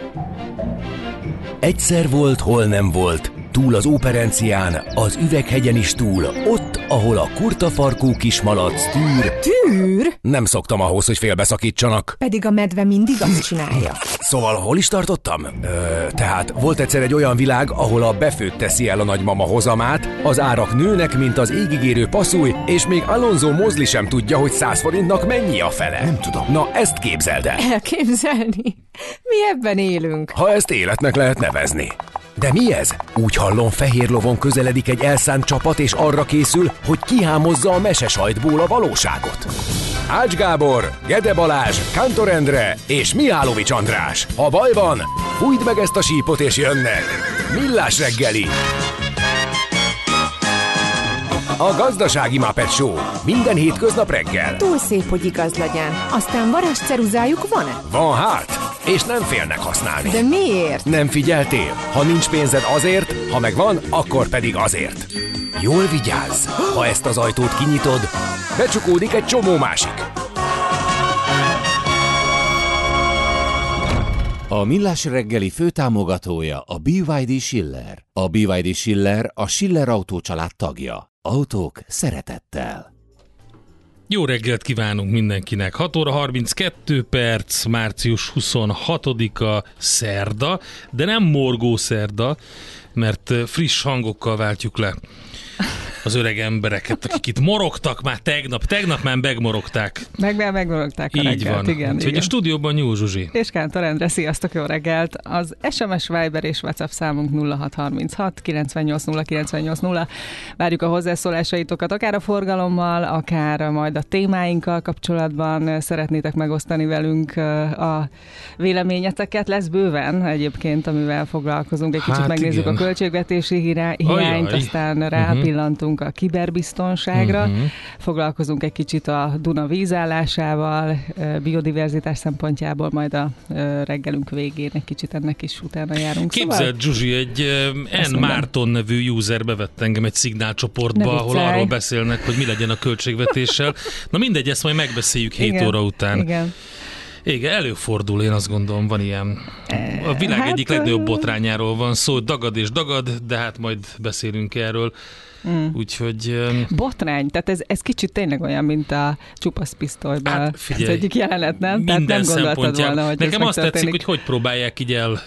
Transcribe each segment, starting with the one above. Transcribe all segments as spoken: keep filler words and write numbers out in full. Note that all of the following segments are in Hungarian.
Egyszer volt, hol nem volt, túl az Óperencián, az Üveghegyen is túl, ott, ahol a kurtafarkú kismalac tűr. Tűr? Nem szoktam ahhoz, hogy félbeszakítsanak. Pedig a medve mindig azt csinálja. Szóval hol is tartottam? Ö, tehát volt egyszer egy olyan világ, ahol a befőtt teszi el a nagymama hozamát, az árak nőnek, mint az égigérő passzúj, és még Alonso Mosley sem tudja, hogy száz forintnak mennyi a fele. Nem tudom. Na, ezt képzeld el. Elképzelni? Mi ebben élünk. Ha ezt életnek lehet nevezni. De mi ez? Úgy hallom, fehér lovon közeledik egy elszánt csapat, és arra készül, hogy kihámozza a mesesajtból a valóságot. Ács Gábor, Gede Balázs, Kántor Endre és Mihálovics András. Ha baj van, fújd meg ezt a sípot és jönnek. Millás reggeli. A Gazdasági Muppet Show. Minden hétköznap reggel. Túl szép, hogy igaz legyen. Aztán varázsceruzájuk van-e? Van hát, és nem félnek használni. De miért? Nem figyeltél? Ha nincs pénzed azért, ha megvan, akkor pedig azért. Jól vigyázz! Ha ezt az ajtót kinyitod, becsukódik egy csomó másik. A Millás reggeli főtámogatója a bé vé dé Schiller. A bé vé dé Schiller a Schiller Autó család tagja. Autók szeretettel. Jó reggelt kívánunk mindenkinek. hat óra harminckettő perc, március huszonhatodika, szerda, de nem morgó szerda, mert friss hangokkal váltjuk le az öreg embereket, akik itt morogtak már tegnap, tegnap már megmorogták. Meg, meg megmorogták a Így reggelt, van. igen. Úgyhogy igen. a stúdióban Nyúl Zsuzsi. És Kántor Endre, sziasztok, jó reggelt! Az es em es, Viber és WhatsApp számunk nulla hat harminchat kilencvennyolc nulla kilencvennyolc nulla. Várjuk a hozzászólásaitokat, akár a forgalommal, akár majd a témáinkkal kapcsolatban szeretnétek megosztani velünk a véleményeteket. Lesz bőven egyébként, amivel foglalkozunk. Egy kicsit Hát megnézzük igen. a költségvetési hiányt, Ajaj. aztán rápillantunk a kiberbiztonságra, uh-huh. foglalkozunk egy kicsit a Duna vízállásával, biodiverzitás szempontjából, majd a reggelünk végén egy kicsit ennek is utána járunk. Képzeld, szóval... Zsuzsi, egy N. Márton nevű user bevett engem egy szignálcsoportba, ahol arról beszélnek, hogy mi legyen a költségvetéssel. Na mindegy, ezt majd megbeszéljük hét igen, óra után. Igen. Igen, előfordul, én azt gondolom, van ilyen. A világ hát, egyik legnagyobb botrányáról van szó, dagad és dagad, de hát majd beszélünk erről. Mm. Úgyhogy... Botrány, tehát ez, ez kicsit tényleg olyan, mint a Csupasz pisztolyban. Hát, ez egyik jelenet, nem? Minden tehát nem gondoltad volna, hogy nekem ez azt tetszik, hogy hogy próbálják így el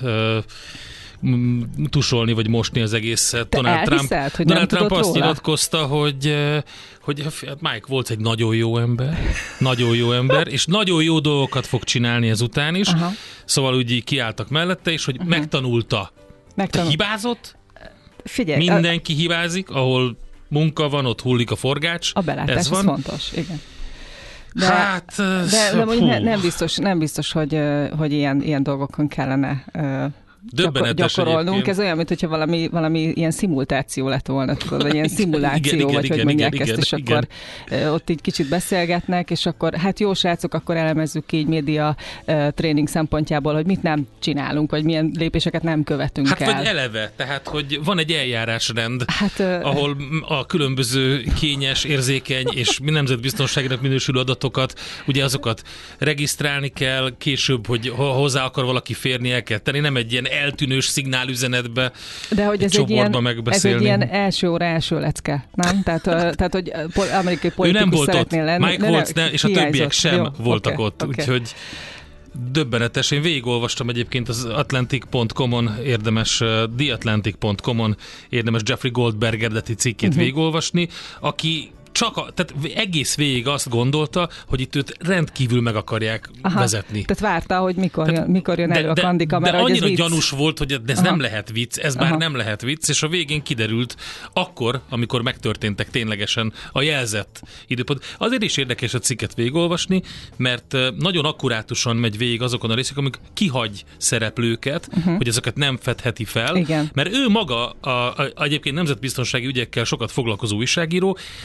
uh, tusolni, vagy mosni az egészet. Te Donald elhiszed, Trump, hogy Donald nem Trump azt róla? nyilatkozta, hogy, hogy Mike volt egy nagyon jó ember, nagyon jó ember, és nagyon jó dolgokat fog csinálni ezután is. Aha. Szóval úgy kiálltak mellette, és hogy uh-huh. megtanulta. Megtanul... Hibázott? Figyelj, Mindenki a... hibázik, ahol munka van, ott hullik a forgács. A belátás, ez, ez van. fontos, igen. De, hát, de, de mondjuk ne, nem biztos, nem biztos, hogy, hogy ilyen, ilyen dolgokon kellene gyakor, gyakorolnunk. Egyébként. Ez olyan, mintha valami, valami ilyen szimuláció lett volna, tudod, vagy ilyen szimuláció, igen, vagy igen, hogy mondják igen, ezt, és igen. akkor ott így kicsit beszélgetnek, és akkor hát jó srácok, akkor elemezzük így média uh, tréning szempontjából, hogy mit nem csinálunk, vagy milyen lépéseket nem követünk hát, el. Hát vagy eleve, tehát hogy van egy eljárásrend, hát, uh, ahol a különböző kényes, érzékeny és nemzetbiztonságnak minősülő adatokat, ugye azokat regisztrálni kell, később, hogy hozzá akar valaki férni, el kell tenni, nem egy ilyen eltűnős szignálüzenetbe, de hogy ez egy, ilyen, ez egy ilyen első óra első lecke, nem? Tehát, tehát hogy amerikai politikus szeretnél lenni. Mike volt, ne, és a hiányzott. többiek sem Jó, voltak okay, ott, okay. úgyhogy döbbenetes. Én végigolvastam egyébként az atlantic pont com-on érdemes, the atlantic pont com-on érdemes Jeffrey Goldberg eredeti cikkét uh-huh. végigolvasni, aki csak a, tehát egész végig azt gondolta, hogy itt őt rendkívül meg akarják Aha, vezetni. Tehát várta, hogy mikor, tehát, jön, mikor jön elő de, a kandikamera. De annyira gyanús volt, hogy ez Aha. nem lehet vicc, ez Aha. már nem lehet vicc, és a végén kiderült akkor, amikor megtörténtek ténylegesen a jelzett időpont. Azért is érdekes a cikket végigolvasni, mert nagyon akkurátusan megy végig azokon a részek, amik kihagy szereplőket, uh-huh. hogy ezeket nem fedheti fel, Igen. mert ő maga a, a, a, egyébként nemzetbiztonsági ügyekkel sokat foglalkozó újságíró, tudja,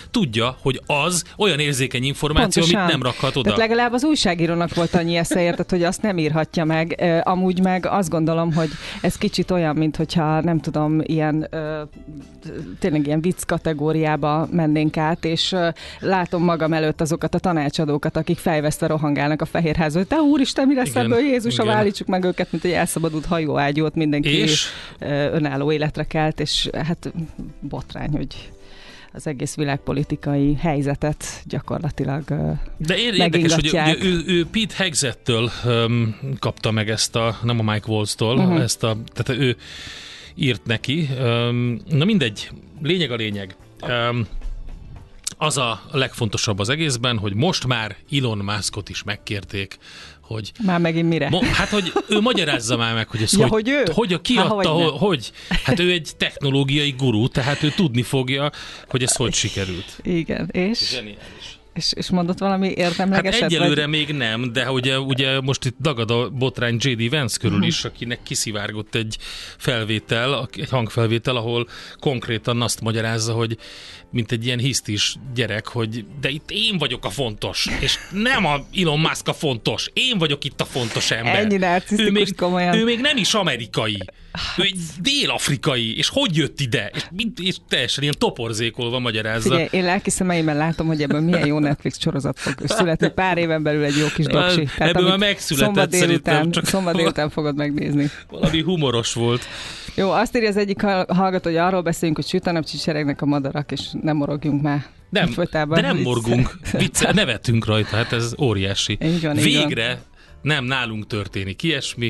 tudja, hogy az olyan érzékeny információ, pontosan, amit nem rakhat oda. Tehát legalább az újságírónak volt annyi esze, érted, hogy azt nem írhatja meg. Amúgy meg azt gondolom, hogy ez kicsit olyan, mint hogyha nem tudom, ilyen tényleg ilyen vicc kategóriába mennénk át, és látom magam előtt azokat a tanácsadókat, akik fejvesztve rohangálnak a Fehérházba, hogy te úristen, mi lesz ebből, Jézusom, állítsuk meg őket, mint egy elszabadult hajóágyút, mindenki és? önálló életre kelt, és hát botrány, hogy az egész világpolitikai helyzetet gyakorlatilag de érdekes, hogy ugye, ő, ő Pete Hegseth-től um, kapta meg ezt a, nem a Mike Waltz-tól, uh-huh. ezt a, tehát ő írt neki. Um, na mindegy, lényeg a lényeg. Um, az a legfontosabb az egészben, hogy most már Elon Muskot is megkérték, hogy... Már megint mire? Mo- hát, hogy ő magyarázza már meg, hogy ez ja, hogy, hogy, ő? hogy kiadta, Há, hogy, hogy... Hát ő egy technológiai gurú, tehát ő tudni fogja, hogy ez hogy sikerült. Igen, és... Zseniális. És, és mondott valami érdemlegeset? Hát egyelőre vagy? még nem, de ugye, ugye most itt dagad a botrány jé dé Vance körül is, akinek kiszivárgott egy felvétel, egy hangfelvétel, ahol konkrétan azt magyarázza, hogy mint egy ilyen hisztis gyerek, hogy de itt én vagyok a fontos, és nem a Elon Musk a fontos, én vagyok itt a fontos ember. Ennyi narcisztikus, ő még, komolyan. Ő még nem is amerikai. Ő egy dél-afrikai, és hogy jött ide? És, és teljesen ilyen toporzékolva magyarázza. Figyelj, én lelki szemeimmel látom, hogy ebből milyen jó Netflix sorozat fog születni. Pár éven belül egy jó kis doksi. Ebből már megszületett szombat délután, szerintem. Csak szombat délután fogod megnézni. Valami humoros volt. Jó, azt írja az egyik hallgató, hogy arról beszélünk, hogy süt a nap, csicseregnek a madarak, és nem morogjunk már. Nem, de nem morgunk. Vicce, nevetünk rajta, hát ez óriási. Így van, Végre így van. Nem nálunk történik ilyesmi.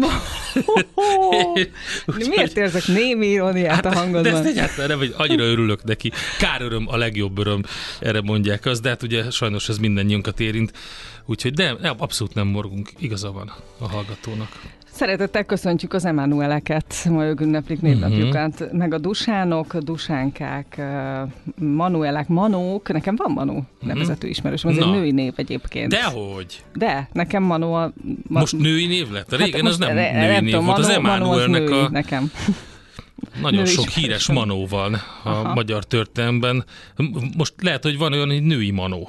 Miért érzek némi iróniát hát, a hangodban? De ezt egyáltalán nem, hogy annyira örülök neki. Kár öröm, a legjobb öröm, erre mondják azt, de hát ugye sajnos ez mindannyiunkat érint. Úgyhogy de, de abszolút nem morgunk, igaza van a hallgatónak. Szeretettel köszöntjük az Emmanueleket, ma ők ünneplik névnapjukat, uh-huh. meg a Dusánok, Dusánkák, Manuelek, Manók, nekem van Manu uh-huh. nevezetű ismerős, ez egy női név egyébként. Dehogy? De, nekem Manu a... Ma... Most női név lett? Régen hát az nem re- női név volt, Manu, az Emmanuelnek a... nekem. Nagyon sok híres Manó van a Aha. magyar történelemben. Most lehet, hogy van olyan, hogy női Manó.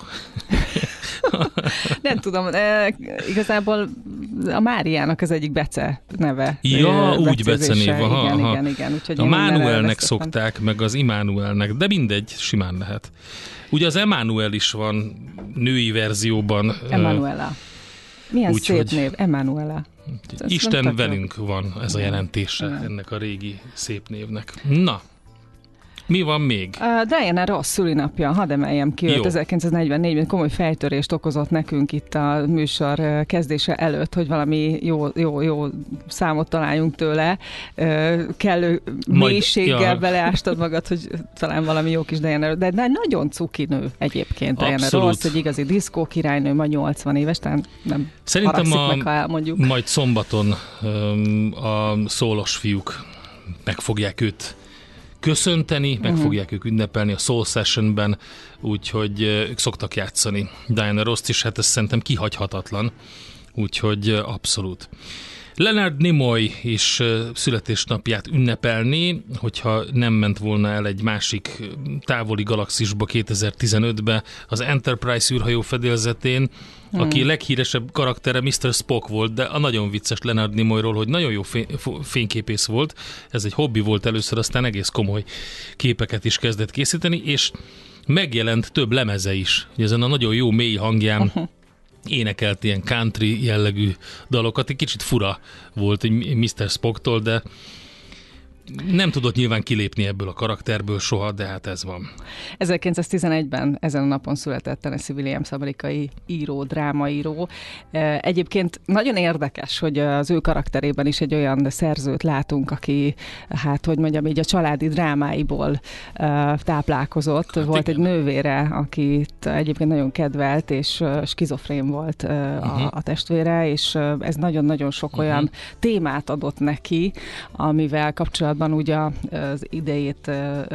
Nem tudom, e, igazából a Máriának az egyik Bece neve. Ja, úgy Bece név. Aha, igen, aha. igen, igen. Úgyhogy a Mánuelnek szokták, meg az Immanuelnek, de mindegy, simán lehet. Ugye az Emmanuel is van női verzióban. Emmanuela. Milyen úgy, szép hogy... név, Emmanuela. Isten velünk van ez a jelentése igen. ennek a régi szép névnek. Na, mi van még? Uh, Diana Ross szülinapja, hadd emeljem ki őt, ezerkilencszáznegyvennégyben komoly fejtörést okozott nekünk itt a műsor kezdése előtt, hogy valami jó, jó, jó számot találjunk tőle. Uh, kellő Majd, mélységgel ja. beleástad magad, hogy talán valami jó kis Diana Ross, de, de nagyon cuki nő egyébként Diana Ross, egy igazi diszkó királynő, ma nyolcvan éves, tehát nem Szerintem a, meg, ha elmondjuk. Majd szombaton um, a szólos fiúk meg fogják őt köszönteni, meg uh-huh. fogják ők ünnepelni a Soul Sessionben, úgyhogy ők szoktak játszani Diana Ross-t is, hát ez szerintem kihagyhatatlan, úgyhogy abszolút. Leonard Nimoy is születésnapját ünnepelni, hogyha nem ment volna el egy másik távoli galaxisba kétezer-tizenötbe az Enterprise űrhajó fedélzetén, hmm. aki leghíresebb karaktere miszter Spock volt, de a nagyon vicces Leonard Nimoyról, hogy nagyon jó fényképész volt, ez egy hobbi volt először, aztán egész komoly képeket is kezdett készíteni, és megjelent több lemeze is, hogy ezen a nagyon jó mély hangján uh-huh. énekelt ilyen country jellegű dalokat, egy kicsit fura volt miszter Spocktól, de nem tudott nyilván kilépni ebből a karakterből soha, de hát ez van. ezerkilencszáztizenegyben ezen a napon született Tennessee Williams, amerikai író, drámaíró. Egyébként nagyon érdekes, hogy az ő karakterében is egy olyan szerzőt látunk, aki, hát hogy mondjam, így a családi drámáiból táplálkozott. Hát volt igen. egy nővére, akit egyébként nagyon kedvelt, és skizofrén volt uh-huh. a, a testvére, és ez nagyon-nagyon sok uh-huh. olyan témát adott neki, amivel kapcsolatban ugye az idejét,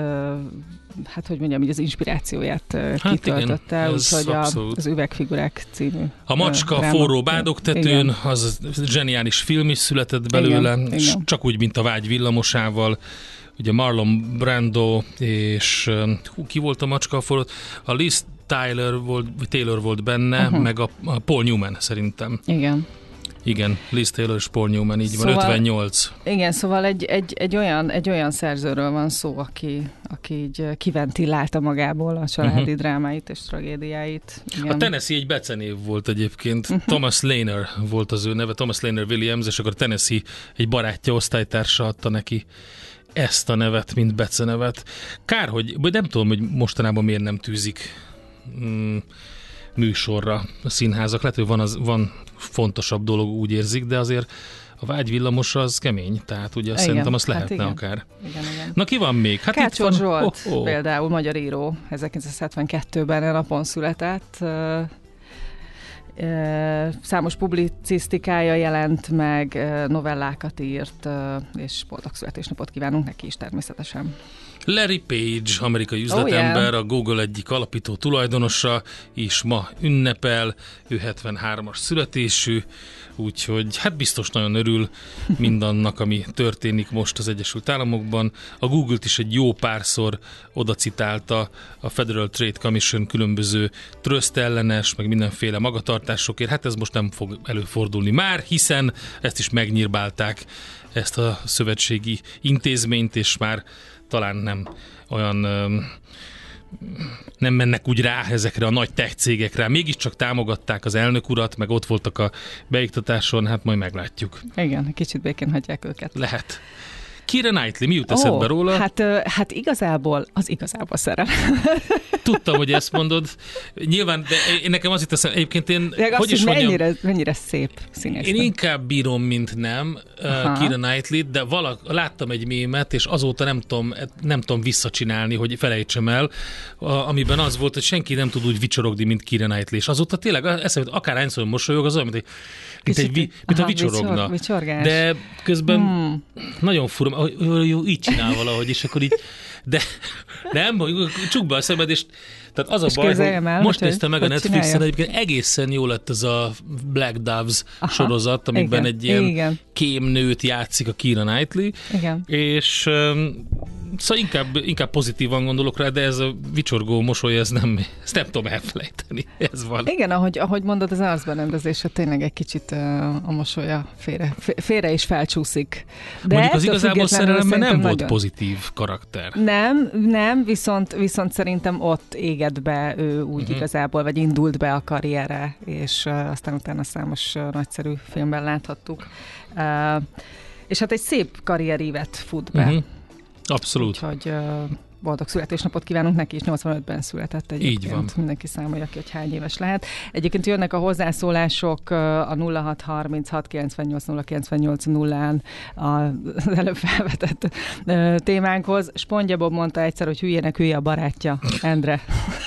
hát hogy mondjam, így az inspirációját hát kitöltötte, úgyhogy az Üvegfigurák című A macska dráma. Forró bádogtetőn, igen. az zseniális film is született belőle, igen, igen. csak úgy, mint a Vágy villamosával, ugye Marlon Brando, és hú, ki volt a macska forró? A Liz Taylor volt, Taylor volt benne, uh-huh. meg a, a Paul Newman szerintem. Igen. Igen, Liz Taylor és Paul Newman, így szóval, van, ötvennyolc. Igen, szóval egy, egy, egy, olyan, egy olyan szerzőről van szó, aki, aki így kiventilálta magából a családi uh-huh. drámáit és tragédiáit. Igen. A Tennessee egy becenév volt egyébként. Uh-huh. Thomas Lehner volt az ő neve, Thomas Lehner Williams, és akkor Tennessee egy barátja, osztálytársa adta neki ezt a nevet, mint becenevet. Kár, hogy nem tudom, hogy mostanában miért nem tűzik mm, műsorra a színházak. Lehet, hogy van, az, van fontosabb dolog, úgy érzik, de azért a Vágyvillamos az kemény, tehát ugye igen, szerintem azt lehetne hát igen. akár. Igen, igen. Na ki van még? Hát Kácsor Zsolt oh, oh. például, magyar író, ezerkilencszázhetvenkettőben a napon született. Számos publicisztikája jelent meg, novellákat írt, és boldog születésnapot kívánunk neki is természetesen. Larry Page, amerikai üzletember, oh, yeah. a Google egyik alapító tulajdonosa is ma ünnepel, ő hetvenhármas születésű, úgyhogy hát biztos nagyon örül mindannak, ami történik most az Egyesült Államokban. A Google-t is egy jó párszor oda citálta a Federal Trade Commission különböző tröszt ellenes, meg mindenféle magatartásokért. Hát ez most nem fog előfordulni már, hiszen ezt is megnyírbálták, ezt a szövetségi intézményt, és már talán nem olyan nem mennek úgy rá ezekre a nagy tech cégekre. Mégiscsak támogatták az elnök urat, meg ott voltak a beiktatáson, hát majd meglátjuk. Igen, kicsit békén hagyják őket. Lehet. Keira Knightley, mi jut eszedbe oh, róla? Hát, hát igazából, az igazából szerelem. Tudtam, hogy ezt mondod. Nyilván, de én nekem az itt eszem, egyébként én, de hogy is mennyire, mondjam, mennyire szép színész. Én inkább bírom, mint nem uh, Keira Knightley, de valak, láttam egy mémet, és azóta nem tudom, nem tudom visszacsinálni, hogy felejtsem el, a, amiben az volt, hogy senki nem tud úgy vicsorogni, mint Keira Knightley, és azóta tényleg eszembe, akárhányszor mosolyog, az olyan, mint, mint, egy, mint aha, a vicsorogna. Vicsor, de közben hmm. nagyon fura, jó, így csinál valahogy, és akkor így, de nem, csukd be a szemed, és tehát az a és baj, hogy el, most néztem meg a Netflixen, egyébként egészen jó lett ez a Black Doves aha, sorozat, amiben igen, egy ilyen igen. kémnőt játszik a Keira Knightley, igen. és um, szóval inkább, inkább pozitívan gondolok rá, de ez a vicsorgó mosoly, ez nem, ezt nem tudom elfelejteni. Ez van. Igen, ahogy, ahogy mondod, az arcberendezése tényleg egy kicsit uh, a mosolya félre, félre is felcsúszik. De mondjuk az igazából szerelemben nem volt nagyon pozitív karakter. Nem, nem, viszont, viszont szerintem ott égett be ő úgy uh-huh. igazából, vagy indult be a karrierre, és uh, aztán utána számos uh, nagyszerű filmben láthattuk. Uh, és hát egy szép karrierívet fut be. Uh-huh. Abszolút. Úgyhogy uh, boldog születésnapot kívánunk neki, és nyolcvanötben született egyébként. Így van. Mindenki számolja ki, hogy hány éves lehet. Egyébként jönnek a hozzászólások uh, a nulla hat harminchat kilencvennyolc nulla kilencvennyolc nullán az előbb felvetett uh, témánkhoz. Spongya Bob mondta egyszer, hogy hülyének hülye a barátja, Endre.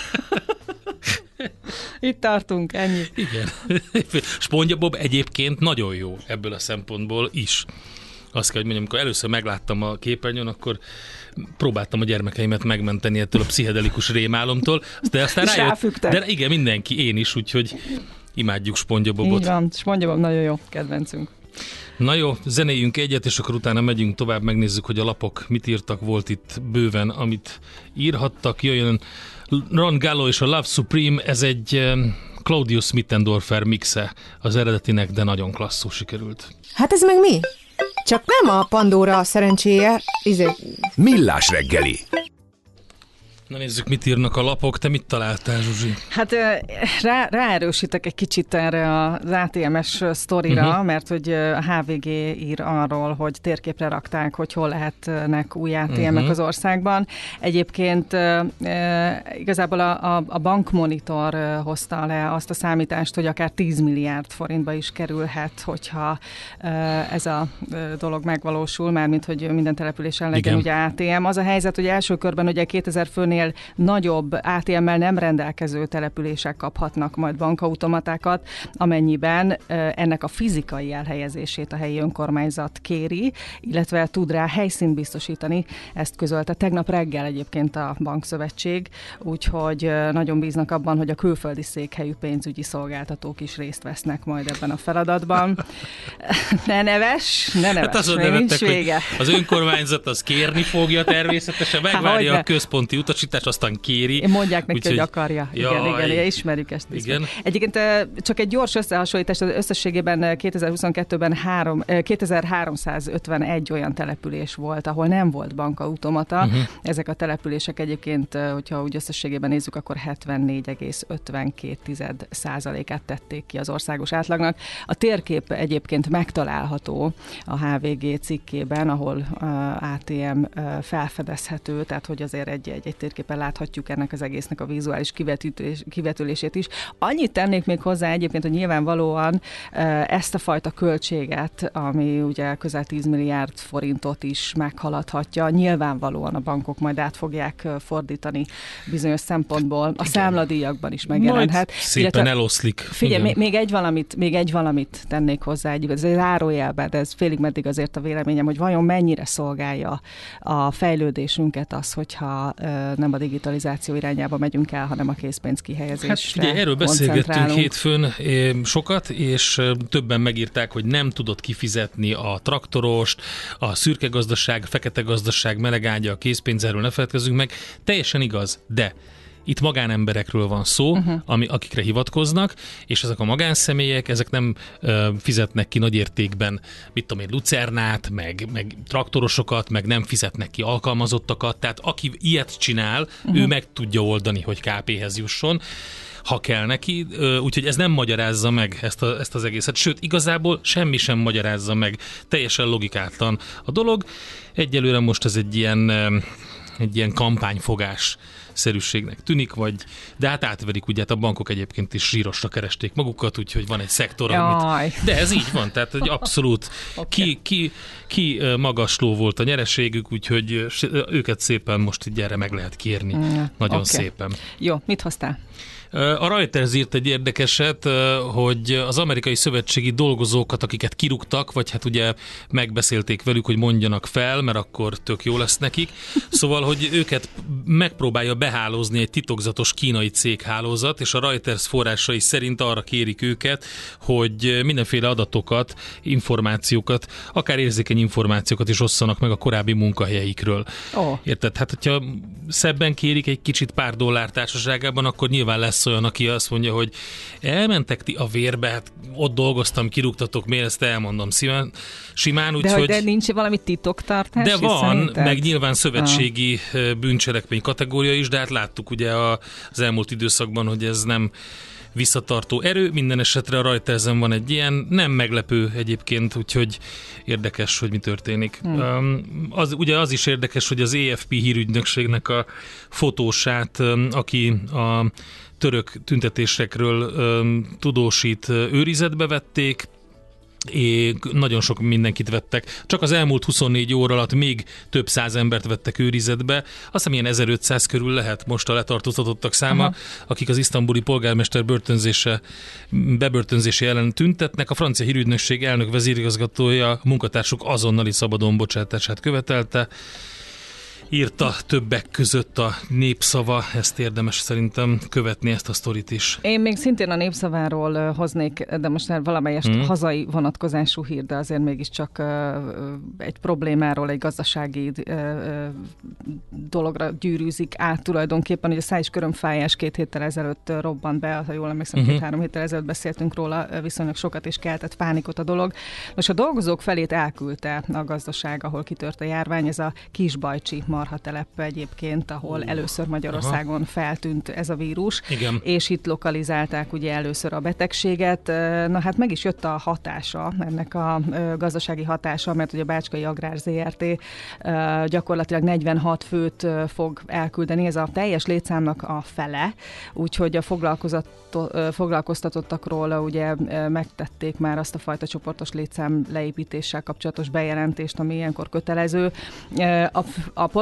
Itt tartunk, ennyi. Igen. Spongya Bob egyébként nagyon jó ebből a szempontból is. Azt kell, hogy mondjam, amikor először megláttam a képernyőn, akkor próbáltam a gyermekeimet megmenteni ettől a pszichedelikus rémálomtól, de aztán rájött, de igen, mindenki, én is, úgyhogy imádjuk Spongya Bobot. Így van, Spongya Bob nagyon jó kedvencünk. Na jó, zenéljünk egyet, és akkor utána megyünk tovább, megnézzük, hogy a lapok mit írtak, volt itt bőven, amit írhattak. Jöjjön Ron Gallo és a Love Supreme, ez egy Claudius Mittendorfer mixe az eredetinek, de nagyon klasszul sikerült. Hát ez meg mi? Csak nem a Pandora szerencséje, izé... Millás reggeli. Na nézzük, mit írnak a lapok. Te mit találtál, Zsuzsi? Hát rá, ráerősítek egy kicsit erre az á té em-es sztorira, uh-huh. mert hogy a há vé gé ír arról, hogy térképre rakták, hogy hol lehetnek új á té emek uh-huh. az országban. Egyébként e, igazából a, a, a bankmonitor hozta le azt a számítást, hogy akár tíz milliárd forintba is kerülhet, hogyha e, ez a dolog megvalósul, mármint hogy minden településen legyen ugye á té em. Az a helyzet, hogy első körben ugye kétezer főnél ennél nagyobb á té em-mel nem rendelkező települések kaphatnak majd bankautomatákat, amennyiben ennek a fizikai elhelyezését a helyi önkormányzat kéri, illetve tud rá helyszínt biztosítani. Ezt közölte tegnap reggel egyébként a Bankszövetség, úgyhogy nagyon bíznak abban, hogy a külföldi székhelyű pénzügyi szolgáltatók is részt vesznek majd ebben a feladatban. Ne neves, ne neves, hát azon még nincs vége. Az önkormányzat az kérni fogja természetesen, megvárja a központi utasítást, aztán kéri. Mondják neki, hogy akarja. Igen, igen, igen, ismerjük ezt. Igen. Egyébként csak egy gyors összehasonlítás, az összességében kétezer-huszonkettőben három, kétezer-háromszázötvenegy olyan település volt, ahol nem volt bankautomata. Uh-huh. Ezek a települések egyébként, hogyha úgy összességében nézzük, akkor hetvennégy egész ötvenkét százalékát tették ki az országos átlagnak. A térkép egyébként megtalálható a há vé gé cikkében, ahol á té em felfedezhető, tehát hogy azért egy, egy, egy térképen láthatjuk ennek az egésznek a vizuális kivetülés, kivetülését is. Annyit tennék még hozzá egyébként, hogy nyilvánvalóan ezt a fajta költséget, ami ugye közel tíz milliárd forintot is meghaladhatja, nyilvánvalóan a bankok majd át fogják fordítani bizonyos szempontból. A számladíjakban is megjelenhet. Majd szépen illetve, eloszlik. Figyelj, még, még egy valamit, még egy valamit tennék hozzá, egy, ez egy zárójelben, de ez félig meddig azért a véleményem, hogy vajon mennyire szolgálja a fejlődésünket az, hogyha nem a digitalizáció irányába megyünk el, hanem a készpénz kihelyezésre. Hát figyelj, erről beszélgettünk hétfőn sokat, és többen megírták, hogy nem tudod kifizetni a traktorost, a szürke gazdaság, fekete gazdaság, melegágya, a készpénz, erről ne feledkezzünk meg. Teljesen igaz, de itt magánemberekről van szó, uh-huh. ami, akikre hivatkoznak, és ezek a magánszemélyek, ezek nem ö, fizetnek ki nagy értékben, mit tudom én, lucernát, meg, meg traktorosokat, meg nem fizetnek ki alkalmazottakat, tehát aki ilyet csinál, uh-huh. ő meg tudja oldani, hogy ká péhez jusson, ha kell neki, úgyhogy ez nem magyarázza meg ezt, a, ezt az egészet, sőt, igazából semmi sem magyarázza meg, teljesen logikátlan a dolog. Egyelőre most ez egy ilyen, egy ilyen kampányfogás szerűségnek tűnik, vagy, de hát átverik, ugye hát a bankok egyébként is zsírosra keresték magukat, úgyhogy van egy szektor, amit... De ez így van, tehát egy abszolút okay. ki, ki, ki magasló volt a nyereségük, úgyhogy őket szépen most így erre meg lehet kérni. Mm, Nagyon okay. szépen. Jó, mit hoztál? A Reuters írt egy érdekeset, hogy az amerikai szövetségi dolgozókat, akiket kirúgtak, vagy hát ugye megbeszélték velük, hogy mondjanak fel, mert akkor tök jó lesz nekik. Szóval, hogy őket megpróbálja behálózni egy titokzatos kínai céghálózat, és a Reuters forrásai szerint arra kérik őket, hogy mindenféle adatokat, információkat, akár érzékeny információkat is osszanak meg a korábbi munkahelyeikről. Oh. Érted? Hát, hogyha szebben kérik egy kicsit pár dollár társaságában, akkor nyilván lesz olyan, aki azt mondja, hogy elmentek ti a vérbe, hát ott dolgoztam, kirúgtatok, miért ezt elmondom szimán, simán, úgyhogy... De, hogy de nincs valami titoktartás? De van, szerinted? Meg nyilván szövetségi ah. bűncselekmény kategória is, de hát láttuk ugye az elmúlt időszakban, hogy ez nem visszatartó erő, minden esetre a Reutersen van egy ilyen, nem meglepő egyébként, úgyhogy érdekes, hogy mi történik. Hmm. Az, ugye az is érdekes, hogy az á ef pé hírügynökségnek a fotósát, aki a török tüntetésekről tudósít, őrizetbe vették, és nagyon sok mindenkit vettek. Csak az elmúlt huszonnégy óra alatt még több száz embert vettek őrizetbe. Azt hiszem ilyen ezerötszáz körül lehet most a letartóztatottak száma, aha. akik az isztambuli polgármester börtönzése, bebörtönzése ellen tüntetnek. A francia hírügynökség elnök vezérigazgatója munkatársuk azonnali szabadon bocsátását követelte. Írta többek között a Népszava, ezt érdemes szerintem követni, ezt a sztorit is. Én még szintén a Népszaváról hoznék, de most már valamelyest hmm. hazai vonatkozású hír, de azért mégiscsak uh, egy problémáról, egy gazdasági uh, dologra gyűrűzik át tulajdonképpen, hogy a száj- és körömfájás két héttel ezelőtt robbant be, ha jól emlékszem, uh-huh. két-három héttel ezelőtt beszéltünk róla viszonylag sokat, és keltett pánikot a dolog. Most a dolgozók felét elküldte a gazdaság, ahol kitört a járvány, ez a Kisbajcsi marhatelep egyébként, ahol először Magyarországon aha. feltűnt ez a vírus, igen. és itt lokalizálták ugye először a betegséget. Na hát meg is jött a hatása, ennek a gazdasági hatása, mert ugye a Bácskai Agrár zé er té gyakorlatilag negyvenhat főt fog elküldeni, ez a teljes létszámnak a fele, úgyhogy a foglalkoztatottakról ugye megtették már azt a fajta csoportos létszám leépítéssel kapcsolatos bejelentést, ami ilyenkor kötelező. A, a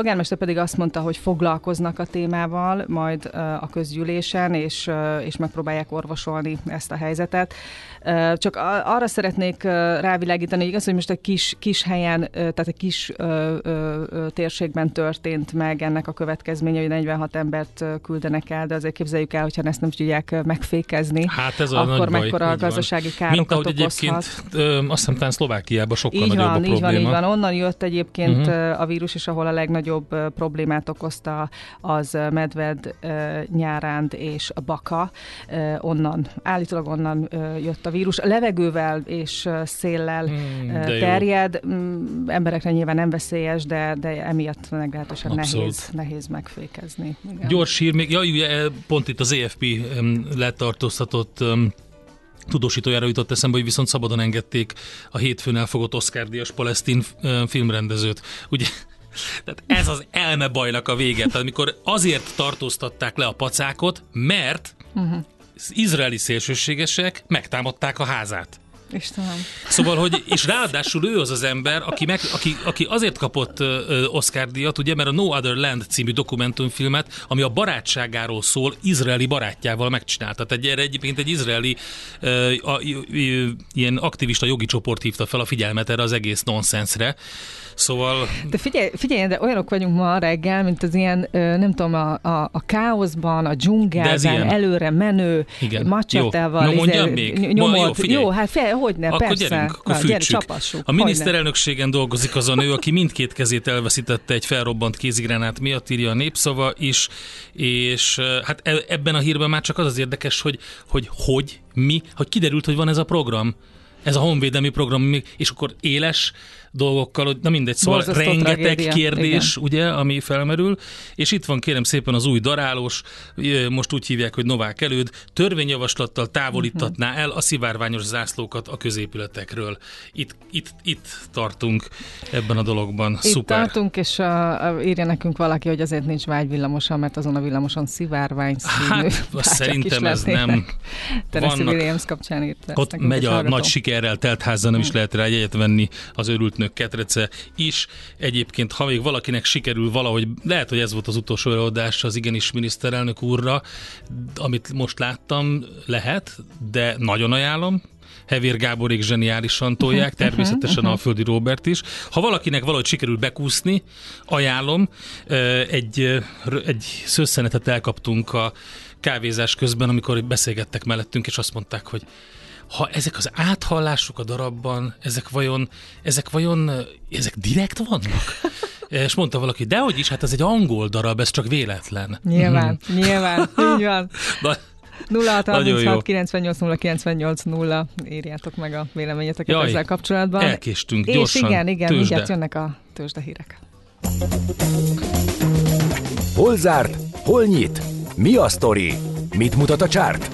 polgármester pedig azt mondta, hogy foglalkoznak a témával majd a közgyűlésen, és, és megpróbálják orvosolni ezt a helyzetet. Csak arra szeretnék rávilágítani, igaz, hogy most egy kis, kis helyen, tehát egy kis ö, ö, ö, térségben történt meg ennek a következménye, hogy negyvenhat embert küldenek el, de azért képzeljük el, hogyha ezt nem tudják megfékezni, hát ez a akkor nagy mekkora baj, gazdasági károkat mint okozhat. Ö, azt hiszem, talán Szlovákiában sokkal így nagyobb van, a probléma. Így van, így van. Onnan jött egyébként uh-huh. a vírus, és ahol a legnagyobb problémát okozta az Medved, Nyáránd és Baka. Onnan, állítólag onnan jött a vírus. A levegővel és széllel hmm, terjed. Jó. Emberekre nyilván nem veszélyes, de, de emiatt meglehetősen nehéz, nehéz megfékezni. Igen. Gyors hír, még, ja, ugye, pont itt az á ef pé letartóztatott um, tudósítójára jutott eszembe, hogy viszont szabadon engedték a hétfőn elfogott Oscar-díjas palesztin uh, filmrendezőt. Ugye? Tehát ez az elmebajnak a vége. Tehát amikor azért tartóztatták le a pacákot, mert uh-huh. az izraeli szélsőségesek megtámadták a házát. Istenem. Szóval, hogy, és ráadásul ő az az ember, aki, meg, aki, aki azért kapott uh, Oscar-díjat, ugye, mert a No Other Land című dokumentumfilmet, ami a barátságáról szól, izraeli barátjával megcsinálta. Tehát erre egyébként egy izraeli uh, a, a, a, ilyen aktivista jogi csoport hívta fel a figyelmet erre az egész nonsensre. Szóval... De figyelj, figyelj, de olyanok vagyunk ma reggel, mint az ilyen, nem tudom, a, a, a káoszban, a dzsungelben, előre menő, macsetával, no, mondjam még. Nyomott. Jó, jó, hát fél, hogyne, akkor persze. Gyerünk, akkor Na, gyere, csapassuk. A miniszterelnökségen dolgozik az a nő, aki mindkét kezét elveszítette egy felrobbant kézigránát miatt, írja a Népszava is, és hát ebben a hírben már csak az az érdekes, hogy hogy, hogy mi, hogy kiderült, hogy van ez a program. Ez a honvédelmi program, és akkor éles dolgokkal, na mindegy, szóval borzasztó rengeteg tragédia. Kérdés, igen. Ugye, ami felmerül, és itt van kérem szépen az új darálós, most úgy hívják, hogy Novák Előd, törvényjavaslattal távolítatná el a szivárványos zászlókat a középületekről. Itt, itt, itt tartunk ebben a dologban. Itt szuper. tartunk, és uh, írja nekünk valaki, hogy azért nincs vágyvillamosan, mert azon a villamoson szivárvány színű. Hát, szerintem ez nem. Tennessee Williams kapcsán írt. Ott megy a nagy sikerrel telt házzal, nem is lehet rá jegyet venni, az őrült nők ketrece is. Egyébként, ha még valakinek sikerül valahogy, lehet, hogy ez volt az utolsó előadás az igenis miniszterelnök úrra, amit most láttam, lehet, de nagyon ajánlom. Hevér Gáborék zseniálisan tolják, természetesen Alföldi Róbert is. Ha valakinek valahogy sikerül bekúszni, ajánlom, egy, egy szösszenetet elkaptunk a kávézás közben, amikor beszélgettek mellettünk, és azt mondták, hogy ha ezek az áthallások a darabban, ezek vajon, ezek vajon, ezek direkt vannak? És mondta valaki, dehogy is, hát ez egy angol darab, ez csak véletlen. Nyilván, mm. nyilván, így van. Na, nulla hat harminchat kilencvennyolc nulla kilencvennyolc nulla, írjátok meg a véleményeteket Jaj, ezzel kapcsolatban. Elkéstünk, gyorsan. És igen, igen, mindjárt jönnek a tőzsdehírek. Hol zárt? Hol nyit? Mi a sztori? Mit mutat a csárt?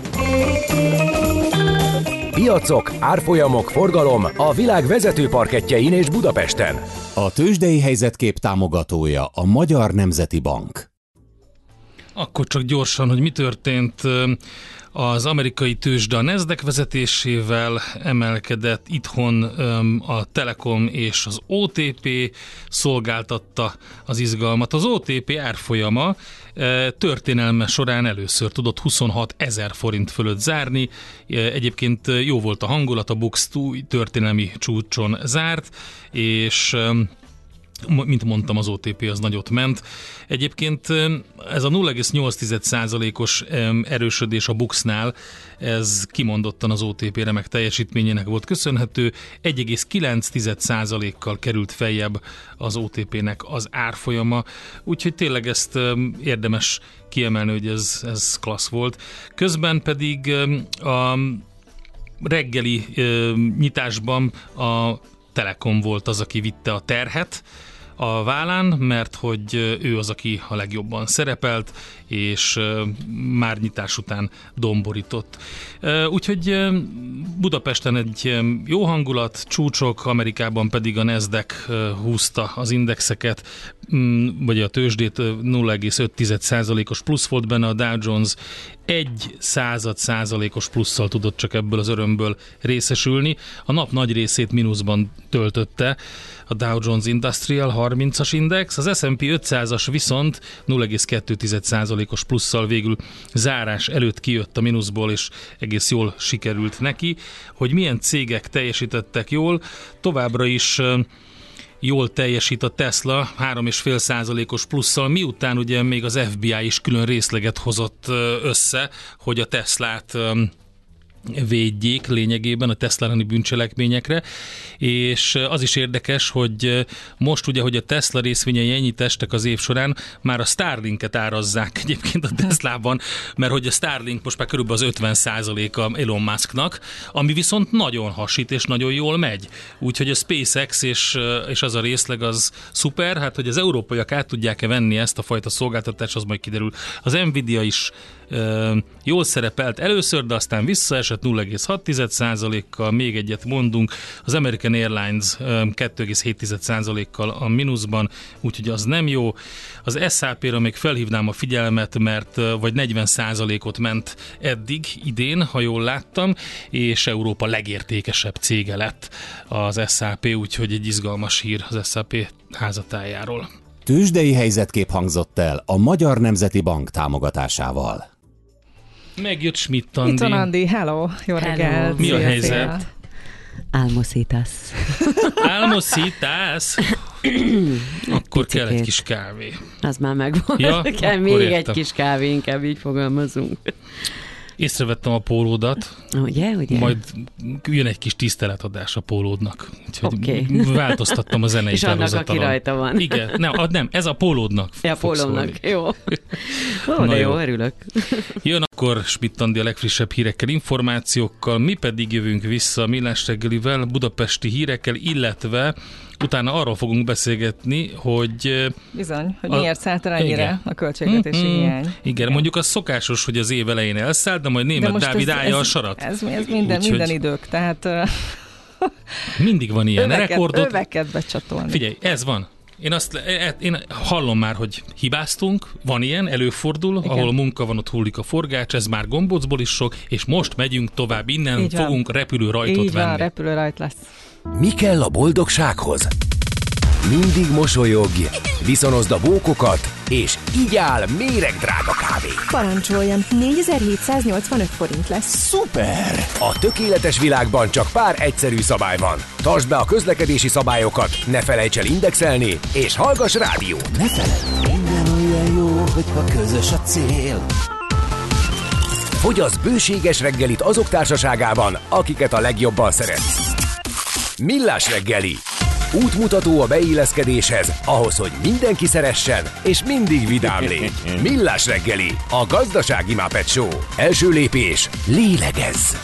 Piacok, árfolyamok, forgalom a világ vezető parkettjein és Budapesten. A tőzsdei helyzetkép támogatója a Magyar Nemzeti Bank. Akkor csak gyorsan, hogy mi történt. Az amerikai tőzsde a Nasdaq vezetésével emelkedett, itthon a Telekom és az o té pé szolgáltatta az izgalmat. Az o té pé árfolyama történelme során először tudott huszonhat ezer forint fölött zárni. Egyébként jó volt a hangulat, a Bux történelmi csúcson zárt, és mint mondtam, az o té pé az nagyot ment. Egyébként ez a nulla egész nyolc százalékos erősödés a Buxnál, ez kimondottan az o té pé remek teljesítményének volt köszönhető. egy egész kilenc százalékkal került feljebb az o té pének az árfolyama, úgyhogy tényleg ezt érdemes kiemelni, hogy ez, ez klassz volt. Közben pedig a reggeli nyitásban a Telekom volt az, aki vitte a terhet a vállán, mert hogy ő az, aki a legjobban szerepelt, és már nyitás után domborított. Úgyhogy Budapesten egy jó hangulat, csúcsok, Amerikában pedig a Nasdaq húzta az indexeket, vagy a tőzsdét, nulla egész öt százalékos plusz volt benne, a Dow Jones egy század százalékos plusszal tudott csak ebből az örömből részesülni. A nap nagy részét mínuszban töltötte a Dow Jones Industrial harmincas index, az es and pé ötszázas viszont nulla egész kettő százalékos plusszal végül zárás előtt kijött a mínuszból, és egész jól sikerült neki. Hogy milyen cégek teljesítettek jól, továbbra is jól teljesít a Tesla három egész öt százalékos plusszal, miután ugye még az ef bé i is külön részleget hozott össze, hogy a Teslát védjék lényegében a Tesla elleni bűncselekményekre, és az is érdekes, hogy most ugye, hogy a Tesla részvényei ennyit estek az év során, már a Starlinket árazzák egyébként a Teslában, mert hogy a Starlink most már körülbelül az ötven százaléka Elon Musknak, ami viszont nagyon hasít és nagyon jól megy. Úgyhogy a SpaceX és, és az a részleg az szuper, hát hogy az európaiak át tudják-e venni ezt a fajta szolgáltatást, az majd kiderül. Az Nvidia is Uh, jól szerepelt először, de aztán visszaesett nulla egész hat százalékkal, még egyet mondunk, az American Airlines uh, kettő egész hét százalékkal a mínuszban, úgyhogy az nem jó. Az es and pé-ra még felhívnám a figyelmet, mert uh, vagy negyven százalékot ment eddig idén, ha jól láttam, és Európa legértékesebb cége lett az es and pé, úgyhogy egy izgalmas hír az es and pé házatájáról. Tőzsdei helyzetkép hangzott el a Magyar Nemzeti Bank támogatásával. Megjött Schmidt Andi. Itt van Andi, hello, jó reggelt. Mi a helyzet? Álmoszítasz. Álmoszítasz? Akkor kell egy kis kávé. Az már megvan. Ja, kell még értem. Egy kis kávé, inkább így fogalmazunk. Észrevettem a pólódat, ugye, ugye? Majd jön egy kis tiszteletadás a pólódnak. Úgyhogy okay. Változtattam a zenei és felhozatalon. És annak, aki rajta van. Igen, nem, nem ez a pólódnak. Ja, pólódnak, jó. Ó, de jó, jó, örülök. Jön akkor Schmidt Andi a legfrissebb hírekkel, információkkal, mi pedig jövünk vissza a Millás reggelivel, budapesti hírekkel, illetve utána arról fogunk beszélgetni, hogy... Bizony, hogy a, miért szállt ennyire igen. a költségvetési mm-hmm. hiány. Igen, igen, mondjuk az szokásos, hogy az év elején elszállt, de majd Németh Dávid ez, állja ez, a sarat. Ez, ez minden, Úgy, minden idők, tehát... mindig van ilyen öveket, rekordot. Öveket becsatolni. Figyelj, ez van. Én azt én hallom már, hogy hibáztunk, van ilyen, előfordul, igen. ahol munka van, ott hullik a forgács, ez már gombócból is sok, és most megyünk tovább innen, így fogunk van. repülőrajtot Így venni. Van, repülőrajt lesz. Mi kell a boldogsághoz? Mindig mosolyogj, viszonozd a bókokat, és így áll méregdrága kávé. Parancsoljon, négyezer-hétszáznyolcvanöt forint lesz. Szuper! A tökéletes világban csak pár egyszerű szabály van. Tartsd be a közlekedési szabályokat, ne felejts el indexelni, és hallgass rádió. Ne felejts, minden olyan jó, hogyha közös a cél. Fogyasz bőséges reggelit azok társaságában, akiket a legjobban szeretsz. Millás reggeli. Útmutató a beilleszkedéshez, ahhoz, hogy mindenki szeressen, és mindig vidám légy. Millás reggeli, a gazdasági Muppet Show. Első lépés, lélegezz!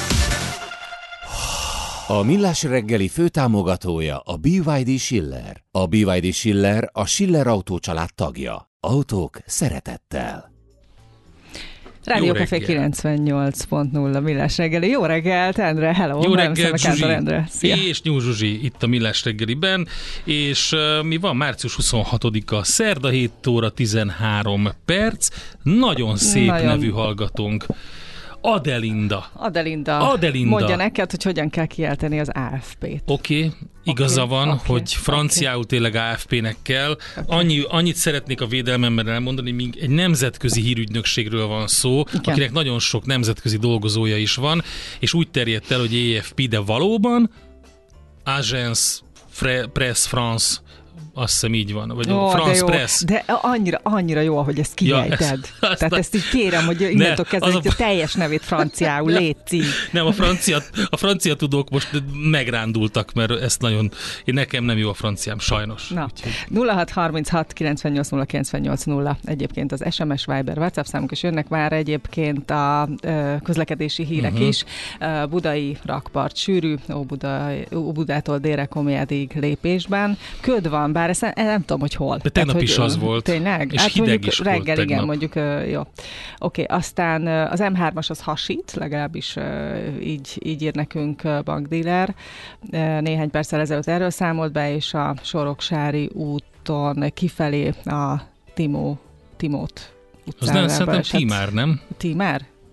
A Millás reggeli főtámogatója a bé vé dé Schiller. A bé vé dé Schiller a Schiller Autó család tagja. Autók szeretettel. Rádió Café kilencvennyolc pont nulla Millás reggeli. Jó reggelt, Endre, hello. Jó reggelt, Zsuzsi. És Nyúl Zsuzsi itt a Millás reggeliben, és uh, mi van, március huszonhatodika, szerda hét óra tizenhárom perc, nagyon szép nagyon... nevű hallgatónk. Adelinda. Adelinda. Adelinda. Mondja neked, hogy hogyan kell kijelteni az á ef pét. Oké, okay. Igaza okay. van, okay. hogy franciául okay. tényleg á ef pének kell. Okay. Annyi, annyit szeretnék a védelmemben elmondani, míg egy nemzetközi hírügynökségről van szó, igen. akinek nagyon sok nemzetközi dolgozója is van, és úgy terjedt el, hogy á ef pé, de valóban Agence Presse France, azt hiszem így van, vagy oh, France de Press. De annyira, annyira jó, ahogy ezt kiejted. Ja, ezt, azt Tehát ezt így kérem, hogy innentől kezdve a... a teljes nevét franciául, létszik. Nem, a francia, a francia tudók most megrándultak, mert ezt nagyon, én nekem nem jó a franciám, sajnos. Na, nulla hat harminchat kilencvennyolc nulla kilencvennyolc nulla egyébként az es em es, Viber, WhatsApp számunk, és jönnek már egyébként a ö, közlekedési hírek uh-huh. is. Uh, Budai rakpart sűrű, Óbudától délre Komjádig lépésben. Köd van, bár ezt nem, nem tudom, hogy hol. De tegnap Tehát, is hogy, az volt. Tényleg? És hát hideg is reggel, volt tegnap. igen, mondjuk, uh, jó. Oké, okay, aztán uh, az em hármas az hasít, legalábbis uh, így, így ír nekünk uh, bankdíler. Uh, néhány perccel ezelőtt erről számolt be, és a Soroksári úton kifelé a Timó, Timót utcán. Az nem, szerintem Tímár, nem? Tímár?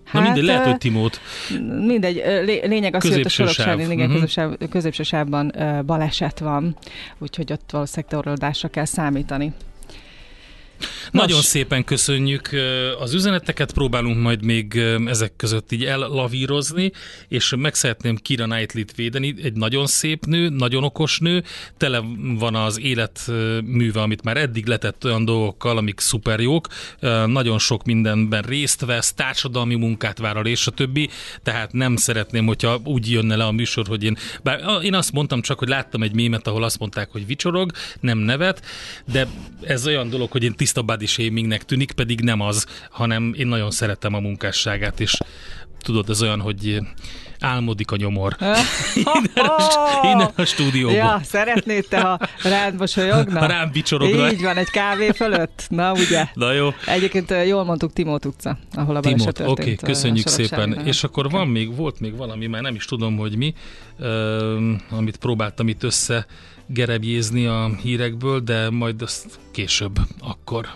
Na mindegy, lehet, hogy Timót. Mindegy, lényeg az, hogy a Soroksári igen, uh-huh. középsáv, középső sávban baleset van, úgyhogy ott valószínűleg torlódásra kell számítani. Nagyon Nos. szépen köszönjük az üzeneteket, próbálunk majd még ezek között így ellavírozni, és meg szeretném Keira Knightley-t védeni, egy nagyon szép nő, nagyon okos nő, tele van az életműve, amit már eddig letett olyan dolgokkal, amik szuper jók, nagyon sok mindenben részt vesz, társadalmi munkát vállal, és a többi, tehát nem szeretném, hogyha úgy jönne le a műsor, hogy én, bár én azt mondtam csak, hogy láttam egy mémet, ahol azt mondták, hogy vicsorog, nem nevet, de ez olyan dolog, hogy én tiszta body shamingnek tűnik, pedig nem az, hanem én nagyon szeretem a munkásságát, és tudod, ez olyan, hogy álmodik a nyomor. innen, a, innen a stúdióban. Ja, szeretnéd te, ha rád mosolyogna? Ha rám bicsorogna. Így van, egy kávé fölött. Na, ugye? Na jó. Egyébként jól mondtuk, Timót utca, ahol a baleset történt. Oké, okay, köszönjük szépen. Nem. És akkor van még, volt még valami, már nem is tudom, hogy mi, uh, amit próbáltam itt össze gerebjézni a hírekből, de majd azt később akkor.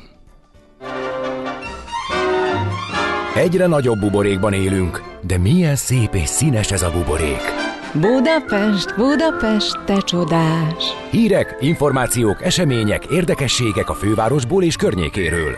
Egyre nagyobb buborékban élünk, de milyen szép és színes ez a buborék. Budapest, Budapest, te csodás! Hírek, információk, események, érdekességek a fővárosból és környékéről.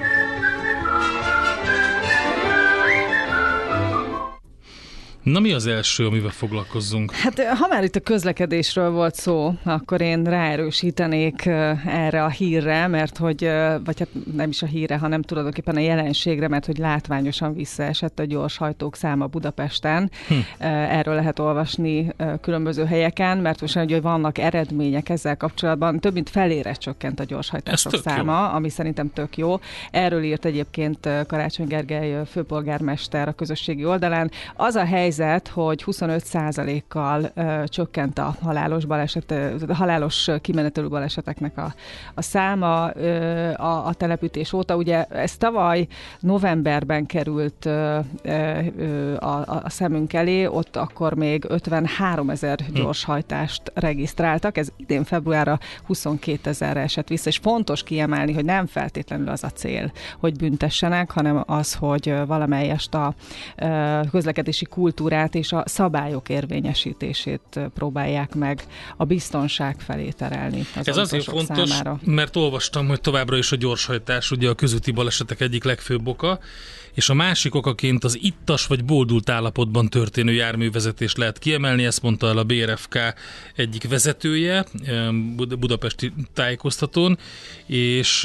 Na mi az első, amivel foglalkozzunk? Hát ha már itt a közlekedésről volt szó, akkor én ráerősítenék erre a hírre, mert hogy, vagy hát nem is a hírre, hanem tulajdonképpen a jelenségre, mert hogy látványosan visszaesett a gyorshajtók száma Budapesten. Hm. Erről lehet olvasni különböző helyeken, mert most ugye vannak eredmények ezzel kapcsolatban. Több mint felére csökkent a gyorshajtások száma, jó. Ami szerintem tök jó. Erről írt egyébként Karácsony Gergely főpolgármester a közösségi oldalán. Az a helyzet, hogy huszonöt százalékkal uh, csökkent a halálos baleset, a halálos kimenetelő baleseteknek a, a száma uh, a, a telepítés óta. Ugye ez tavaly novemberben került uh, uh, a, a szemünk elé, ott akkor még ötvenháromezer gyorshajtást regisztráltak, ez idén februárra huszonkétezerre esett vissza, és fontos kiemelni, hogy nem feltétlenül az a cél, hogy büntessenek, hanem az, hogy valamelyest a uh, közlekedési kultúra és a szabályok érvényesítését próbálják meg a biztonság felé terelni. Az Ez azért fontos, számára. Mert olvastam, hogy továbbra is a gyorshajtás ugye a közúti balesetek egyik legfőbb oka, és a másik okaként az ittas vagy bódult állapotban történő járművezetést lehet kiemelni, ezt mondta el a bé er ef ká egyik vezetője budapesti tájékoztatón, és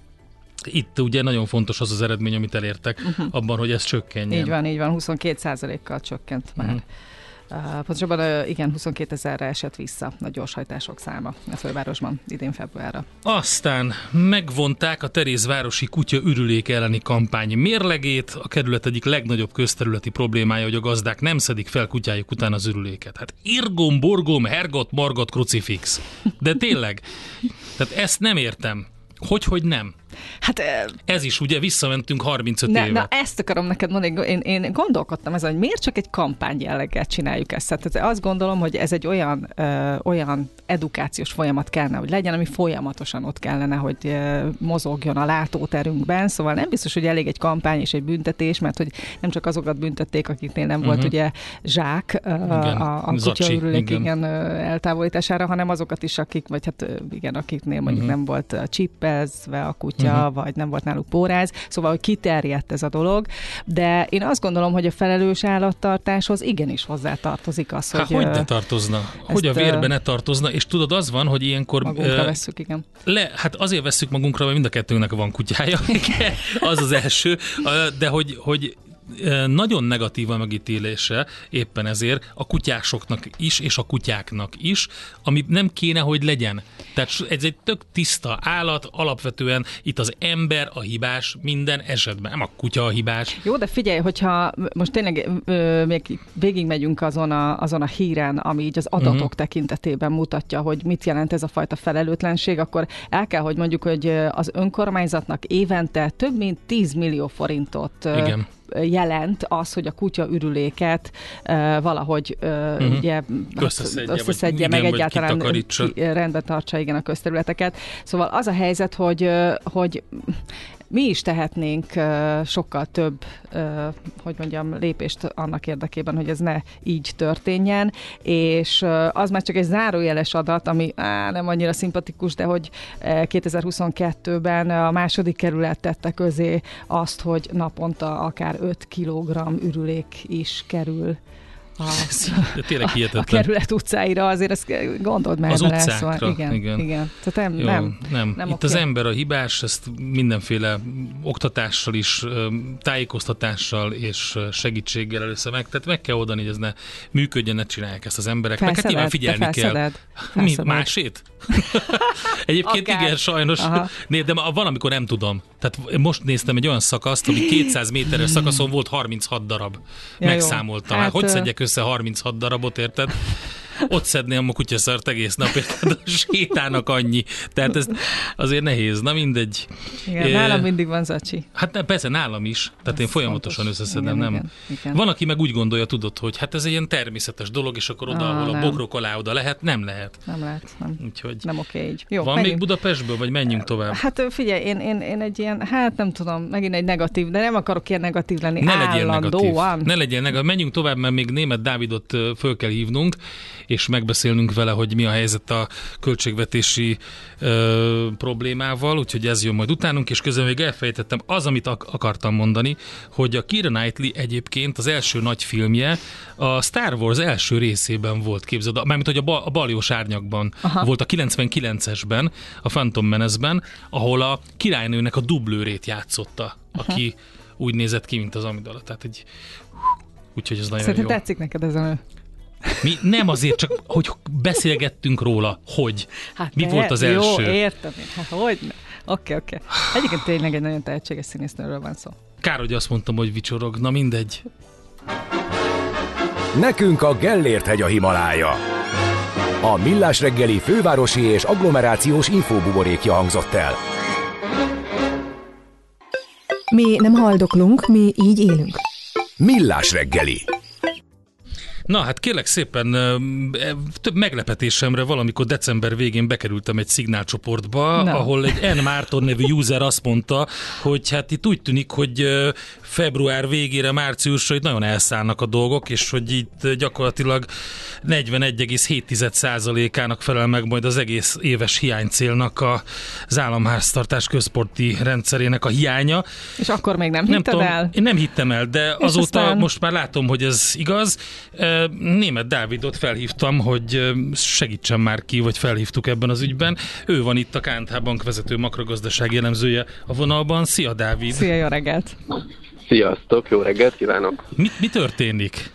itt ugye nagyon fontos az az eredmény, amit elértek uh-huh. abban, hogy ez csökkenjen. Így van, így van, huszonkettő százalékkal csökkent már. Uh-huh. Uh, pontosabban uh, igen, huszonkétezerre esett vissza a gyorshajtások száma a fővárosban idén februárra. Aztán megvonták a Terézvárosi kutya ürülék elleni kampány mérlegét. A kerület egyik legnagyobb közterületi problémája, hogy a gazdák nem szedik fel kutyájuk után az ürüléket. Hát irgom, borgom, hergot, margot, krucifix. De tényleg, tehát ezt nem értem. Hogy, hogy nem? Hát, ez is, ugye, visszamentünk harmincöt ne, éve. Na, ezt akarom neked mondani, én, én gondolkodtam ezen, hogy miért csak egy kampány jelleggel csináljuk ezt. Hát azt gondolom, hogy ez egy olyan, ö, olyan edukációs folyamat kellene, hogy legyen, ami folyamatosan ott kellene, hogy ö, mozogjon a látóterünkben. Szóval nem biztos, hogy elég egy kampány és egy büntetés, mert hogy nem csak azokat büntették, akiknél nem uh-huh. volt ugye zsák ö, a, a kutyaürülék igen, eltávolítására, hanem azokat is, akik, vagy hát igen, akiknél mondjuk uh-huh. nem volt csippezve a kutya, Uh-huh. vagy nem volt náluk póráz, szóval, hogy kiterjedt ez a dolog, de én azt gondolom, hogy a felelős állattartáshoz igenis hozzátartozik az, Há, hogy... hogy ne tartozna? Hogy a vérbe ne tartozna, és tudod, az van, hogy ilyenkor... Magunkra uh, vesszük, igen. Le, hát azért vesszük magunkra, mert mind a kettőnknek van kutyája, az az első, de hogy, hogy nagyon negatív a megítélése éppen ezért a kutyásoknak is, és a kutyáknak is, ami nem kéne, hogy legyen. Tehát ez egy tök tiszta állat, alapvetően itt az ember a hibás minden esetben, nem a kutya a hibás. Jó, de figyelj, hogyha most tényleg ö, még végigmegyünk azon a, azon a híren, ami így az adatok uh-huh. tekintetében mutatja, hogy mit jelent ez a fajta felelőtlenség, akkor el kell, hogy mondjuk, hogy az önkormányzatnak évente több mint tíz millió forintot Igen. jelent az, hogy a kutya ürüléket uh, valahogy uh, uh-huh. ugye, összeszedje, összeszedje vagy, meg igen, egyáltalán ki, rendbe tartsa igen, a közterületeket. Szóval az a helyzet, hogy, hogy mi is tehetnénk uh, sokkal több, uh, hogy mondjam, lépést annak érdekében, hogy ez ne így történjen, és uh, az már csak egy zárójeles adat, ami á, nem annyira szimpatikus, de hogy uh, kétezer-huszonkettőben a második kerület tette közé azt, hogy naponta akár öt kilogramm ürülék is kerül A, tényleg a, a kerület utcáira, azért ezt gondold meg. Az utcákra, szóval, igen, igen. igen. Tehát nem, Jó, nem, nem. nem Itt okay. az ember a hibás, ezt mindenféle oktatással is, tájékoztatással és segítséggel először meg, tehát meg kell oldani, hogy ez ne működjön, ne csinálják ezt az emberek. Meg hát nyilván figyelni kell. Mi, másét? Egyébként akár. Igen, sajnos. Né, de van, amikor nem tudom. Tehát most néztem egy olyan szakaszt, ami kétszáz méteres szakaszon volt harminchat darab. Ja, megszámoltam. Hát, hogy szedjek össze harminchat darabot, érted? Ott szedném a kutyaszart egész nap, érted? Sétának annyi. Tehát ez azért nehéz. Na mindegy. Igen, nálam mindig van zacsi. Hát ne, persze, nálam is. Tehát ez én folyamatosan fontos. Összeszedem. Igen, nem. Igen, igen. Van, aki meg úgy gondolja, tudod, hogy hát ez egy ilyen természetes dolog, és akkor oda, ah, ahol nem. A bokrok alá oda lehet, nem lehet. Nem lehet. Nem, Úgyhogy nem oké így. Jó, van menjünk. Még Budapestből, vagy menjünk tovább? Hát figyelj, én, én, én egy ilyen, hát nem tudom, megint egy negatív, de nem akarok ilyen negatív lenni. Ne legyél negatív. Ne legyél negatív. Menjünk tovább, mert még Németh Dávidot föl kell hívnunk, és megbeszélnünk vele, hogy mi a helyzet a költségvetési ö, problémával, úgyhogy ez jön majd utánunk, és közben még elfejtettem az, amit ak- akartam mondani, hogy a Keira Knightley egyébként az első nagy filmje a Star Wars első részében volt, képzeld, mármint, hogy a, ba- a Baljós árnyakban Aha. volt a kilencvenkilencesben, a Phantom Menace-ben, ahol a királynőnek a dublőrét játszotta, Aha. aki úgy nézett ki, mint az Amidala. Tehát egy... Úgyhogy ez nagyon Szerintem jó. tetszik neked ez a... Mi nem azért, csak hogy beszélgettünk róla, hogy hát mi de, volt az első. Jó, értem én. Hát hogy ne? Oké, oké. Egyébként tényleg egy nagyon tehetséges színésznőről van szó. Kár, hogy azt mondtam, hogy vicsorog. Na mindegy. Nekünk a Gellért-hegy a Himalája. A Millás reggeli fővárosi és agglomerációs infóbuborékja hangzott el. Mi nem haldoklunk, mi így élünk. Millás reggeli. Na hát kérlek szépen, több meglepetésemre valamikor december végén bekerültem egy szignálcsoportba, no. ahol egy N. Márton nevű user azt mondta, hogy hát itt úgy tűnik, hogy február végére, márciusra itt nagyon elszállnak a dolgok, és hogy itt gyakorlatilag negyvenegy egész hét százalékának felel meg majd az egész éves hiánycélnak az államháztartás központi rendszerének a hiánya. És akkor még nem, nem hitted tudom, el? Én nem hittem el, de és azóta aztán... most már látom, hogy ez igaz. Németh Dávidot felhívtam, hogy segítsen már ki, vagy felhívtuk ebben az ügyben. Ő van itt a ká en té Bank vezető makrogazdasági elemzője a vonalban. Szia, Dávid! Szia, jó reggelt! Sziasztok, jó reggelt kívánok! Mi, mi történik?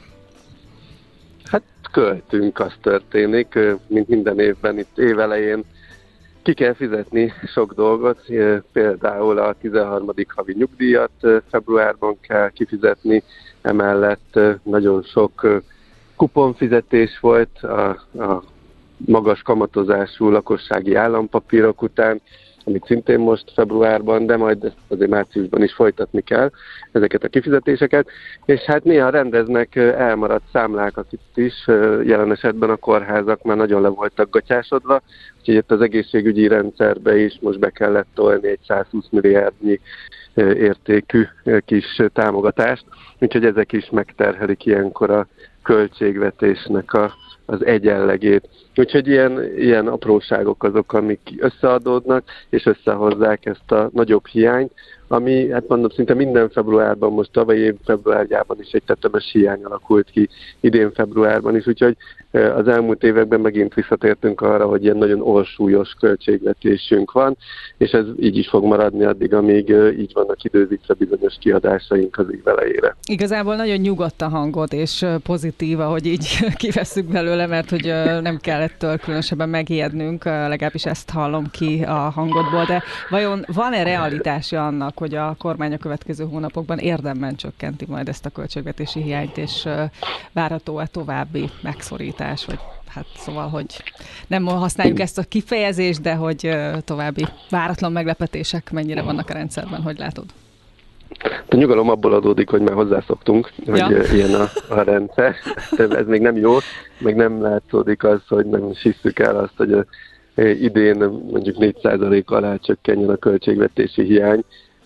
Hát költünk, az történik, mint minden évben itt évelején ki kell fizetni sok dolgot, például a tizenharmadik havi nyugdíjat februárban kell kifizetni, emellett nagyon sok kuponfizetés volt a, a magas kamatozású lakossági állampapírok után, amit szintén most februárban, de majd azért márciusban is folytatni kell ezeket a kifizetéseket, és hát néha rendeznek elmaradt számlákat itt is, jelen esetben a kórházak már nagyon le voltak gatyásodva, úgyhogy itt az egészségügyi rendszerbe is most be kellett tolni egy százhúsz milliárdnyi értékű kis támogatást, úgyhogy ezek is megterhelik ilyenkor a költségvetésnek a, az egyenlegét. Úgyhogy ilyen, ilyen apróságok azok, amik összeadódnak, és összehozzák ezt a nagyobb hiányt, ami, hát mondom, szinte minden februárban, most tavalyi év februárjában is egy tetemes hiány alakult ki, idén februárban is, úgyhogy az elmúlt években megint visszatértünk arra, hogy ilyen nagyon orsúlyos költségvetésünk van, és ez így is fog maradni addig, amíg így vannak időzítve bizonyos kiadásaink az év elejére. Igazából nagyon nyugodt a hangod, és pozitív, hogy így kivesszük belőle, mert hogy nem kell ettől különösebben megijednünk, legalábbis ezt hallom ki a hangodból, de vajon van-e realitása annak, hogy a kormány a következő hónapokban érdemben csökkenti majd ezt a költségvetési hiányt, és várható-e további megszorítás, vagy hát szóval, hogy nem használjuk ezt a kifejezést, de hogy további váratlan meglepetések mennyire vannak a rendszerben, hogy látod? A nyugalom abból adódik, hogy már hozzászoktunk, ja. hogy ilyen a, a rendszer. Ez még nem jó, meg nem látszódik az, hogy nem is hiszük el azt, hogy idén mondjuk négy százalék alá csökkenjen a költségvetési hiány.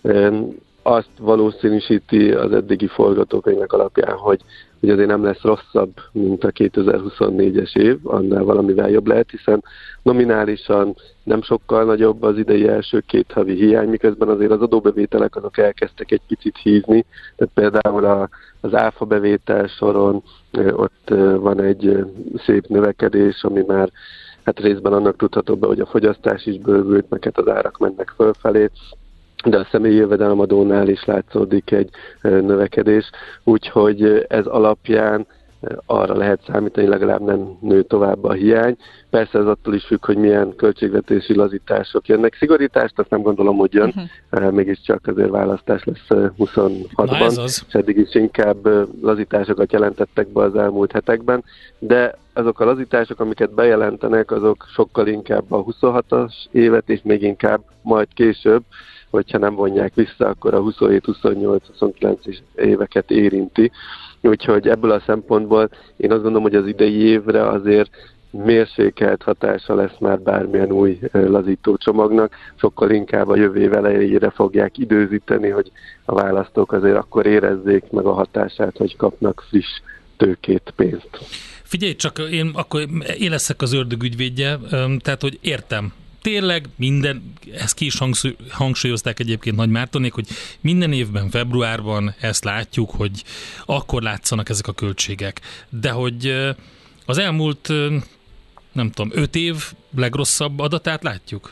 azt valószínűsíti az eddigi forgatókönyvek alapján, hogy, hogy azért nem lesz rosszabb, mint a kétezer-huszonnégyes év, annál valamivel jobb lehet, hiszen nominálisan nem sokkal nagyobb az idei első két havi hiány, miközben azért az adóbevételek azok elkezdtek egy picit hízni, tehát például a, az áfa bevétel soron ott van egy szép növekedés, ami már hát részben annak tudható be, hogy a fogyasztás is bővült, meg hát az árak mennek fölfelé, de a személyi jövedelemadónál is látszódik egy növekedés, úgyhogy ez alapján arra lehet számítani, legalább nem nő tovább a hiány. Persze ez attól is függ, hogy milyen költségvetési lazítások jönnek. Szigorítást azt nem gondolom, hogy jön, uh-huh. mégiscsak azért választás lesz huszonhatban, és eddig is inkább lazításokat jelentettek be az elmúlt hetekben, de azok a lazítások, amiket bejelentenek, azok sokkal inkább a huszonhatos évet, és még inkább majd később, hogyha nem vonják vissza, akkor a huszonhét, huszonnyolc, huszonkilenc éveket érinti. Úgyhogy ebből a szempontból én azt gondolom, hogy az idei évre azért mérsékelt hatása lesz már bármilyen új lazító csomagnak. Sokkal inkább a jövő év elejére fogják időzíteni, hogy a választók azért akkor érezzék meg a hatását, hogy kapnak friss tőkét, pénzt. Figyelj csak, én akkor én leszek az ördög ügyvédje, tehát hogy értem. Tényleg minden, ezt ki is hangsúlyozták egyébként Nagy Mártonék, hogy minden évben, februárban ezt látjuk, hogy akkor látszanak ezek a költségek. De hogy az elmúlt, nem tudom, öt év legrosszabb adatát látjuk?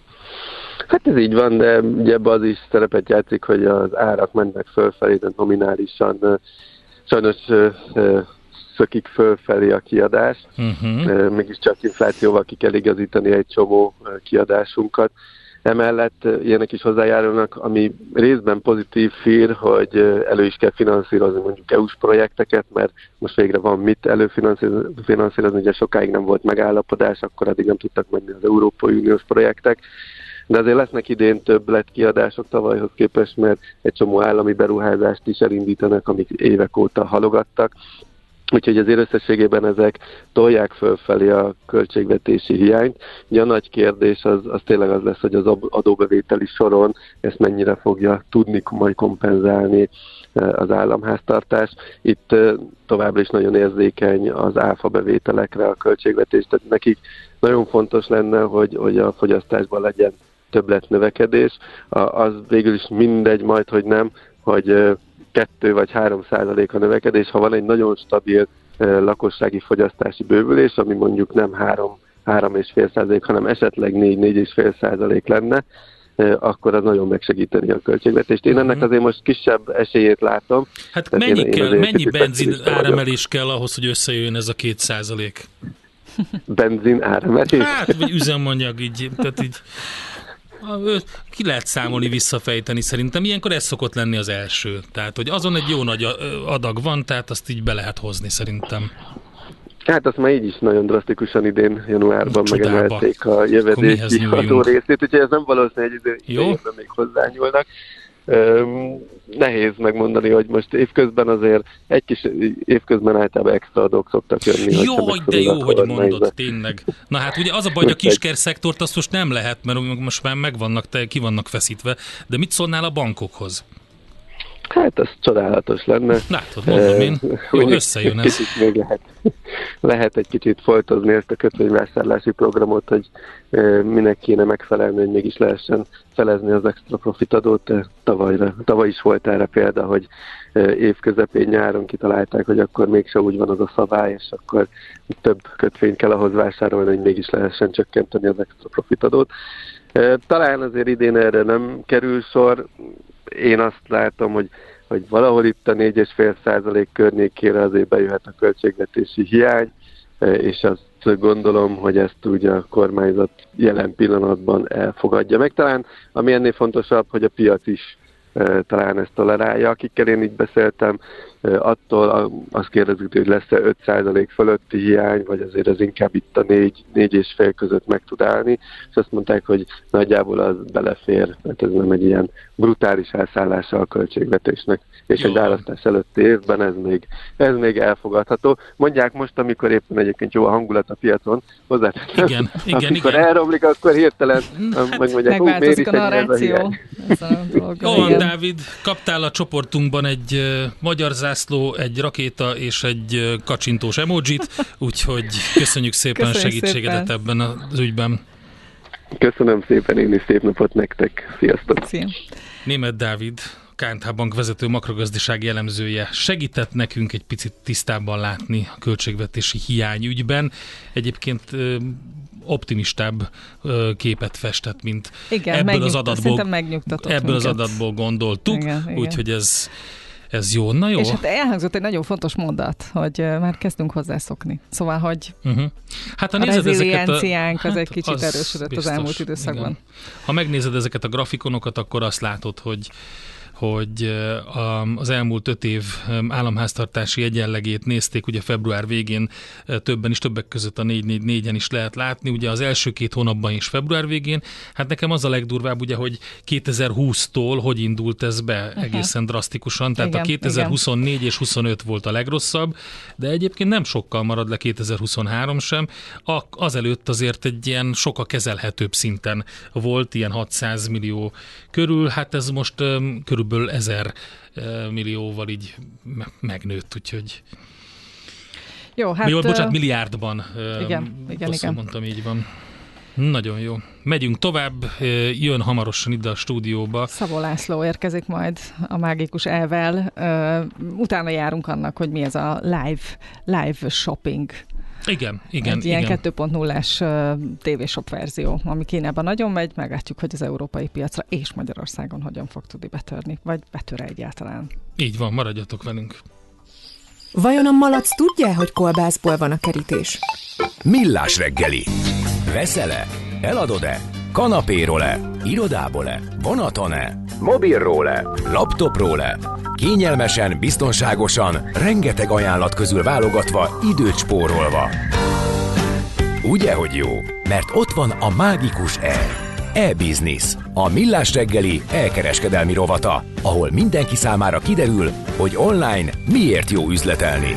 Hát ez így van, de ugye ebben az is szerepet játszik, hogy az árak mennek fölfelé, de nominálisan sajnos szökik fölfelé a kiadás. Uh-huh. Mégiscsak inflációval ki kell igazítani egy csomó kiadásunkat. Emellett ilyenek is hozzájárulnak, ami részben pozitív hír, hogy elő is kell finanszírozni mondjuk é u-s projekteket, mert most végre van mit előfinanszírozni, ugye sokáig nem volt megállapodás, akkor addig nem tudtak menni az Európai Uniós projektek. De azért lesznek idén többletkiadások tavalyhoz képest, mert egy csomó állami beruházást is elindítanak, amik évek óta halogattak. Úgyhogy azért összességében ezek tolják fölfelé a költségvetési hiányt. Ugye a nagy kérdés az, az tényleg az lesz, hogy az adóbevételi soron ezt mennyire fogja tudni majd kompenzálni az államháztartás. Itt továbbra is nagyon érzékeny az áfa bevételekre a költségvetés, tehát nekik nagyon fontos lenne, hogy, hogy a fogyasztásban legyen többletnövekedés. Az végül is mindegy majd, hogy nem, hogy kettő vagy három százalék a növekedés, ha van egy nagyon stabil uh, lakossági fogyasztási bővülés, ami mondjuk nem három, három és fél százalék, hanem esetleg négy, négy és fél százalék lenne, uh, akkor az nagyon megsegíteni a költségvetést. Én ennek azért most kisebb esélyét látom. Hát mennyi, én, kell, én mennyi benzin áremelés kell ahhoz, hogy összejöjjön ez a két százalék? Benzin áremelés? Hát, vagy üzemanyag így, tehát így... Ki lehet számolni, visszafejteni szerintem. Ilyenkor ez szokott lenni az első. Tehát, hogy azon egy jó nagy adag van, tehát azt így be lehet hozni szerintem. Hát azt már így is nagyon drasztikusan idén januárban megemelték a jövedéki adó részét, úgyhogy ez nem valószínű, hogy idejében még hozzányúlnak. Um, nehéz megmondani, hogy most évközben azért egy kis évközben általában extra adók szoktak jönni. Jó, de jó, hogy mondod, tényleg. Na hát ugye az a baj, hogy a kiskerszektort azt most nem lehet, mert most már megvannak, ki vannak feszítve, de mit szólnál a bankokhoz? Hát az csodálatos lenne. Látod, mondom én, jó, összejön ez. Még lehet, lehet egy kicsit folytozni ezt a kötvényvásárlási programot, hogy minek kéne megfelelni, hogy mégis lehessen felezni az extra profit adót. Tavalyra, tavaly is volt erre példa, hogy év közepén nyáron kitalálták, hogy akkor mégse úgy van az a szabály, és akkor több kötvényt kell ahhoz vásárolni, hogy mégis lehessen csökkenteni az extra profit adót. Talán azért idén erre nem kerül sor. Én azt látom, hogy, hogy valahol itt a négy egész öt százalék környékére azért bejöhet a költségvetési hiány, és azt gondolom, hogy ezt ugye a kormányzat jelen pillanatban elfogadja meg. Talán ami ennél fontosabb, hogy a piac is talán ezt tolerálja. Akikkel én így beszéltem, attól azt kérdezik, hogy lesz-e öt százalék fölötti hiány, vagy azért ez inkább itt a négy és fél között meg tud állni, és azt mondták, hogy nagyjából az belefér, mert ez nem egy ilyen brutális elszállása a költségvetésnek, és jó, egy választás előtti évben ez még, ez még elfogadható. Mondják most, amikor éppen egyébként jó a hangulat a piacon, hozzáteszem, igen, igen, amikor igen. elromlik, akkor hirtelen megmondják, hú, miért is ennyi ez a hiány. Jó van, Dávid, kaptál a csoportunkban egy uh, magyar zászló, egy rakéta és egy uh, kacsintós emojit, úgyhogy köszönjük szépen a segítségedet szépen ebben az ügyben. Köszönöm szépen, én is szép napot nektek. Sziasztok! Szia. Németh Dávid, ká en té Bank vezető makrogazdasági elemzője segített nekünk egy picit tisztában látni a költségvetési hiány ügyben. Egyébként optimistább képet festett, mint igen, ebből az adatból, ebből az adatból gondoltuk, úgyhogy ez, ez jó. Na jó. És hát elhangzott egy nagyon fontos mondat, hogy már kezdünk hozzászokni. Szóval, hogy uh-huh. hát, a rezilienciánk az hát egy kicsit az erősödött biztos, az elmúlt időszakban. Igen. Ha megnézed ezeket a grafikonokat, akkor azt látod, hogy hogy az elmúlt öt év államháztartási egyenlegét nézték, ugye február végén többen is, többek között a négy négy négyen is lehet látni, ugye az első két hónapban is február végén. Hát nekem az a legdurvább, ugye, hogy kétezer-húsztól hogy indult ez be uh-huh. egészen drasztikusan, tehát igen, a kétezer-huszonnégy igen. és huszonöt volt a legrosszabb, de egyébként nem sokkal marad le kétezer-huszonhárom sem. A, azelőtt azért egy ilyen sokkal kezelhetőbb szinten volt, ilyen hatszáz millió körül, hát ez most um, körülbelül ezer millióval így megnőtt, úgyhogy jó, hát... Jó, bocsánat, milliárdban. Igen, igen, igen. Mondtam, így van. Nagyon jó. Megyünk tovább, jön hamarosan ide a stúdióba. Szabó László érkezik majd a mágikus elvel. Utána járunk annak, hogy mi ez a live, live shopping. Igen, igen. Egy ilyen igen. kettő pont nullás uh, tévésop verzió, ami Kínában nagyon megy, meglátjuk, hogy az európai piacra és Magyarországon hogyan fog tudni betörni, vagy betör egyáltalán. Így van, maradjatok velünk. Vajon a malac tudja, hogy kolbászból van a kerítés? Millás reggeli. Veszel-e? Eladod-e? Kanapéról-e? Irodából-e? Vonaton-e? Mobilról-e? Laptopról-e? Kényelmesen, biztonságosan, rengeteg ajánlat közül válogatva, időt spórolva. Ugye, hogy jó? Mert ott van a mágikus E. E-Business, a Millás reggeli elkereskedelmi rovata, ahol mindenki számára kiderül, hogy online miért jó üzletelni.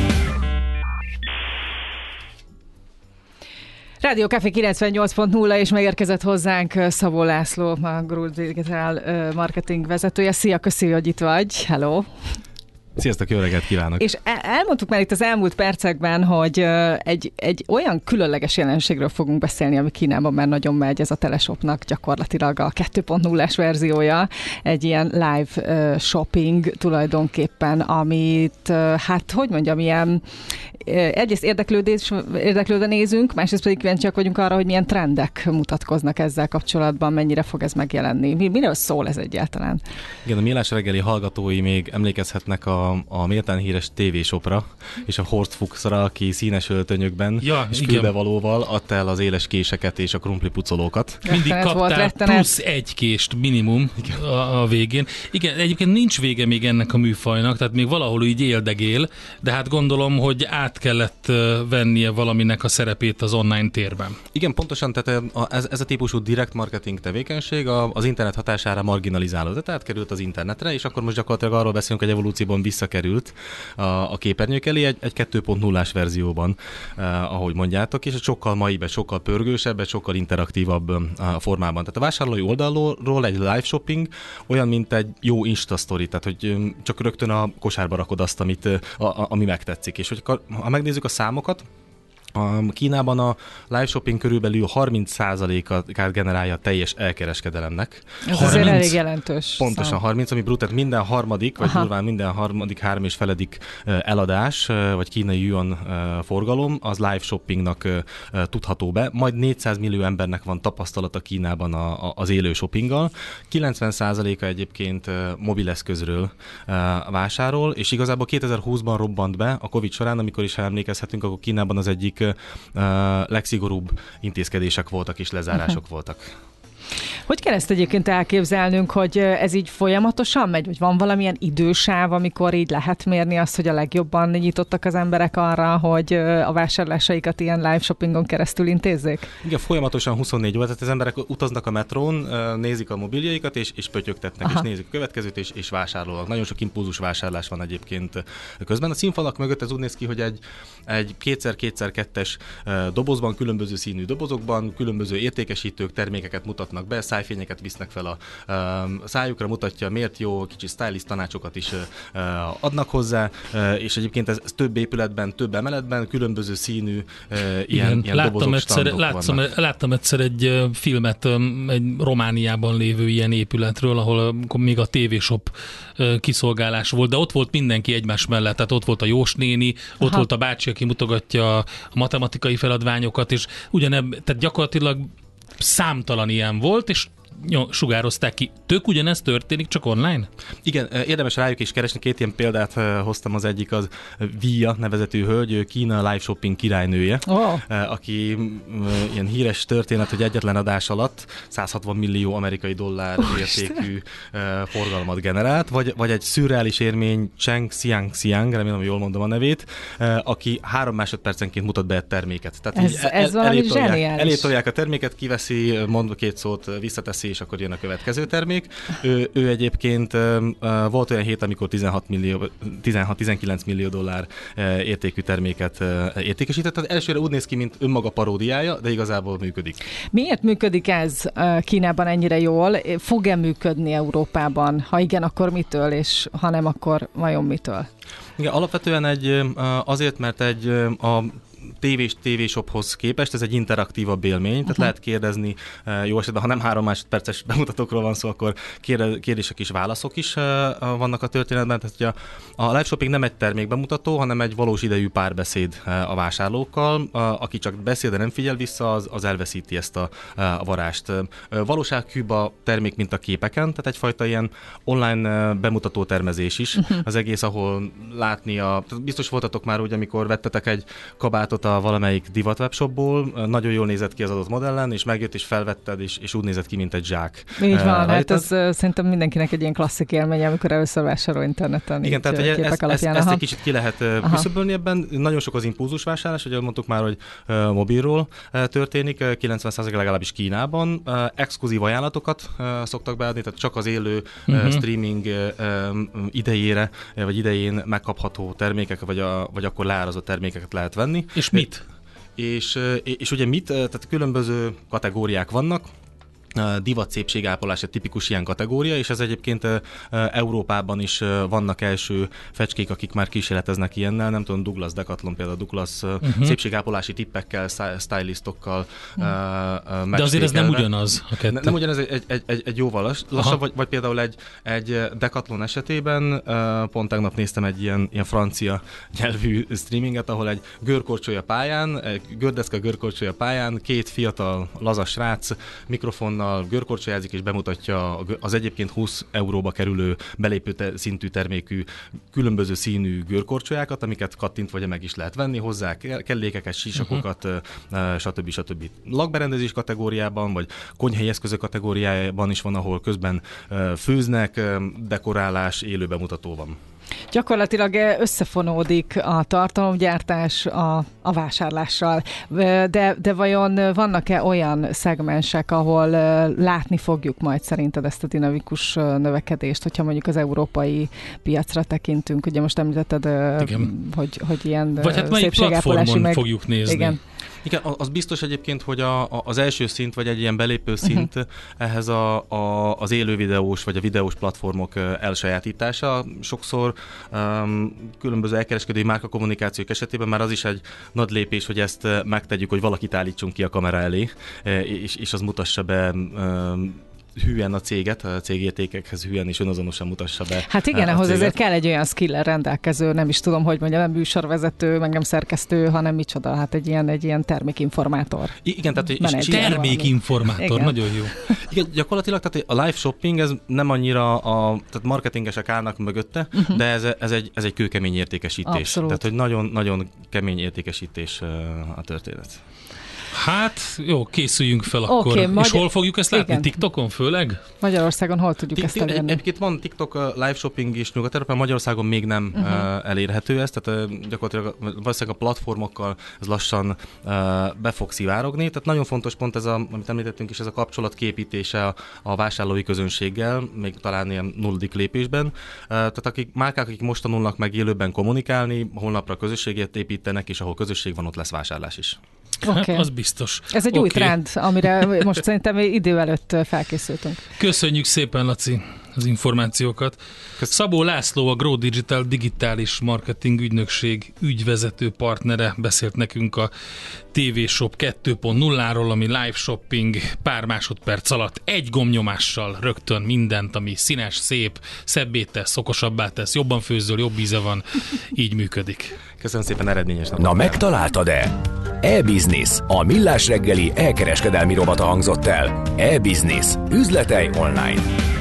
Rádió Café kilencvennyolc pont nulla, és megérkezett hozzánk Szabó László, a Grúl Digital marketing vezetője. Szia, köszi, hogy itt vagy. Hello! Sziasztok, jó reggelt kívánok! És elmondtuk már itt az elmúlt percekben, hogy egy, egy olyan különleges jelenségről fogunk beszélni, ami Kínában már nagyon megy, ez a teleshopnak gyakorlatilag a kettő pont nullás verziója, egy ilyen live shopping tulajdonképpen, amit, hát hogy mondjam, ilyen egyrészt érdeklődés, érdeklődve nézünk, másrészt pedig kíváncsiak vagyunk arra, hogy milyen trendek mutatkoznak ezzel kapcsolatban, mennyire fog ez megjelenni. Miről szól ez egyáltalán? Igen, a Millás reggeli hallgatói még emlékezhetnek a, a méltán híres tévésopra, és a Horst Fuchsra, aki színes öltönyökben ja, és kőbevalóval adta el az éles késeket és a krumpli pucolókat. Mindig kaptál plusz egy kést minimum a, a végén. Igen, egyébként nincs vége még ennek a műfajnak, tehát még valahol így éldegél, de hát gondolom, hogy át kellett vennie valaminek a szerepét az online térben. Igen, pontosan, tehát ez, ez a típusú direct marketing tevékenység az internet hatására marginalizálódott, tehát került az internetre, és akkor most gyakorlatilag arról beszélünk, hogy evolúcióban visszakerült a, a képernyők elé egy, egy kettő pont nullás verzióban, eh, ahogy mondjátok, és egy sokkal maibb, sokkal pörgősebb, egy sokkal interaktívabb eh, formában. Tehát a vásárlói oldalról egy live shopping olyan, mint egy jó Insta story, tehát hogy csak rögtön a kosárba rakod azt, amit, a, a, ami megtetszik. És hogy ha megnézzük a számokat, a Kínában a live shopping körülbelül harminc százalékát generálja a teljes elkereskedelemnek. Ez azért elég jelentős. Pontosan szám. harminc, ami brutál minden harmadik, vagy durván minden harmadik, három és feledik eladás, vagy kínai yuan forgalom, az live shoppingnak tudható be. Majd négyszáz millió embernek van tapasztalata Kínában a, a, az élő shoppinggal. kilencven százaléka egyébként mobileszközről vásárol, és igazából kétezer-húszban robbant be a Covid során, amikor is emlékezhetünk, akkor Kínában az egyik Uh, legszigorúbb intézkedések voltak és lezárások uh-huh. voltak. Hogy kell ezt egyébként elképzelnünk, hogy ez így folyamatosan megy, vagy van valamilyen idősáv, amikor így lehet mérni azt, hogy a legjobban nyitottak az emberek arra, hogy a vásárlásaikat ilyen live shoppingon keresztül intézzék? Igen, folyamatosan huszonnégy óra, tehát az emberek utaznak a metrón, nézik a mobiljaikat, és, és pötyögtetnek, Aha. és nézik a következőt, és, és vásárolnak. Nagyon sok impulzus vásárlás van egyébként közben. A színfalak mögött ez úgy néz ki, hogy egy, egy kétszer-kétszer-kettes dobozban, különböző színű dobozokban, különböző értékesítők termékeket mutatnak be, szájfényeket visznek fel a, a szájukra, mutatja, miért jó, kicsi stylist tanácsokat is adnak hozzá, és egyébként ez, ez több épületben, több emeletben, különböző színű ilyen, ilyen láttam dobozok, egyszer, látszom, láttam egyszer egy filmet egy Romániában lévő ilyen épületről, ahol még a tévésop kiszolgálás volt, de ott volt mindenki egymás mellett, tehát ott volt a Jós néni, ott Aha. volt a bácsi, aki mutogatja a matematikai feladványokat, és ugyanebb, tehát gyakorlatilag számtalan ilyen volt, és sugározták ki. Tök ugyanezt történik, csak online? Igen, érdemes rájuk is keresni. Két ilyen példát hoztam, az egyik az Via nevezetű hölgy, Kína live shopping királynője, oh. aki ilyen híres történet, hogy egyetlen adás alatt száz hatvan millió amerikai dollár oh, értékű Isten. forgalmat generált, vagy, vagy egy szürreális érmény Cheng Xiang Xiang, remélem, hogy jól mondom a nevét, aki három másodpercenként mutat be egy terméket. Tehát ez, el, ez valami zseniális. Elétolják a terméket, kiveszi, mond két szót, visszateszi, és akkor jön a következő termék. Ő, ő egyébként uh, volt olyan hét, amikor tizenhat-tizenkilenc millió dollár uh, értékű terméket uh, értékesített. Az elsőre úgy néz ki, mint önmaga paródiája, de igazából működik. Miért működik ez uh, Kínában ennyire jól? Fog-e működni Európában? Ha igen, akkor mitől, és ha nem, akkor vajon mitől? Igen, alapvetően egy, uh, azért, mert egy uh, a tévés tévésophoz képest ez egy interaktívabb élmény, tehát uh-huh. lehet kérdezni, jó esetben, ha nem három másodperces bemutatókról van szó, akkor kérdések és válaszok is vannak a történetben, tehát a, a live shopping nem egy termékbemutató, hanem egy valós idejű párbeszéd a vásárlókkal, aki csak beszél, de nem figyel vissza, az, az elveszíti ezt a, a varást. Valósághűbb a termék, mint a képeken, tehát egyfajta ilyen online bemutató termezés is, uh-huh. az egész, ahol látni a, biztos voltatok már úgy, amikor vettetek egy kabátot a valamelyik divat webshopból, nagyon jól nézett ki az adott modellen, és megjött, és felvetted, és, és úgy nézett ki, mint egy zsák. Így van, hát ez uh, szerintem mindenkinek egy ilyen klasszik élmény, amikor először vásárol interneten. Igen, tehát hogy ezt, ezt, ezt egy kicsit ki lehet uh, küszöbölni ebben. Nagyon sok az impulzusvásárlás, hogy mondtuk már, hogy uh, mobilról uh, történik, uh, kilencven százalék legalábbis Kínában. Uh, exkluzív ajánlatokat uh, szoktak beadni, tehát csak az élő uh, uh-huh. streaming uh, idejére, uh, vagy idején megkapható termékek, vagy, a, vagy akkor leárazott termékeket lehet venni. És mit? És, és ugye mit? Tehát különböző kategóriák vannak. Divat szépségápolás egy tipikus ilyen kategória, és ez egyébként Európában is vannak első fecskék, akik már kísérleteznek ilyennel, nem tudom, Douglas Decathlon például, Douglas uh-huh. szépségápolási tippekkel, stylistokkal uh-huh. De azért ez nem ugyanaz a kettő. Ne, nem ugyanaz, egy, egy, egy, egy jóval lassabb, vagy, vagy például egy, egy Decathlon esetében, pont tegnap néztem egy ilyen, ilyen francia nyelvű streaminget, ahol egy görkorcsolya pályán, egy gördeszka görkorcsolya pályán, két fiatal laza srác mikrofonnal görkorcsolyázik és bemutatja az egyébként húsz euróba kerülő belépő te- szintű termékű különböző színű görkorcsolyákat, amiket kattintva vagy meg is lehet venni, hozzá kellékeket, sisakokat, uh-huh. stb. stb. Lakberendezés kategóriában, vagy konyhai eszközök kategóriájában is van, ahol közben főznek, dekorálás, élő bemutató van. Gyakorlatilag összefonódik a tartalomgyártás a, a vásárlással, de, de vajon vannak-e olyan szegmensek, ahol látni fogjuk majd szerinted ezt a dinamikus növekedést, hogyha mondjuk az európai piacra tekintünk? Ugye most említetted, hogy, hogy ilyen vagy hát melyik platformon meg... fogjuk nézni? Igen. Igen, az biztos egyébként, hogy a, a, az első szint, vagy egy ilyen belépő szint uh-huh. ehhez a, a, az élő videós, vagy a videós platformok elsajátítása. Sokszor um, különböző elkereskedői márkakommunikációk esetében már az is egy nagy lépés, hogy ezt megtegyük, hogy valakit állítsunk ki a kamera elé, és, és az mutassa be um, hűen a céget, a cégértékekhez hűen és önazonosan mutassa be. Hát igen, ahhoz azért kell egy olyan skill-el rendelkező, nem is tudom, hogy mondjam, nem műsorvezető, meg nem szerkesztő, hanem micsoda, hát egy ilyen, egy ilyen termékinformátor. Igen, tehát és termékinformátor, nagyon jó. Igen, gyakorlatilag tehát a live shopping, ez nem annyira a tehát marketingesek állnak mögötte, uh-huh. de ez, ez, egy, ez egy kőkemény értékesítés. Abszolút. Tehát, hogy nagyon-nagyon kemény értékesítés a történet. Hát, jó, készüljünk fel akkor. Okay, és magyar... hol fogjuk ezt látni? Igen. TikTokon főleg? Magyarországon hol tudjuk ezt elérni? Egyébként van TikTok live shopping is Nyugat-Európában, Magyarországon még nem uh-huh. elérhető ez, tehát gyakorlatilag valószínűleg a platformokkal ez lassan be fog szivárogni. Tehát nagyon fontos pont ez, a, amit említettünk is, ez a kapcsolat képítése a, a vásárlói közönséggel, még talán ilyen nulladik lépésben. Tehát akik márkák, akik most tanulnak meg élőben kommunikálni, holnapra közösséget építenek, és ahol közösség van, ott lesz vásárlás is. Okay. Hát, az biztos. Ez egy okay. új trend, amire most szerintem idő előtt felkészültünk. Köszönjük szépen, Laci, az információkat. Szabó László, a Grow Digital digitális marketing ügynökség ügyvezető partnere beszélt nekünk a té vé Shop kettő pont nulláról, ami live shopping pár másodperc alatt egy gombnyomással rögtön mindent, ami színes, szép, szebbé tesz, okosabbá tesz, jobban főzöl, jobb íze van, így működik. Köszönöm szépen, eredményes napot. Na, megtaláltad-e? E-Business, a millás reggeli elkereskedelmi rovata hangzott el. E-Business, üzletei online.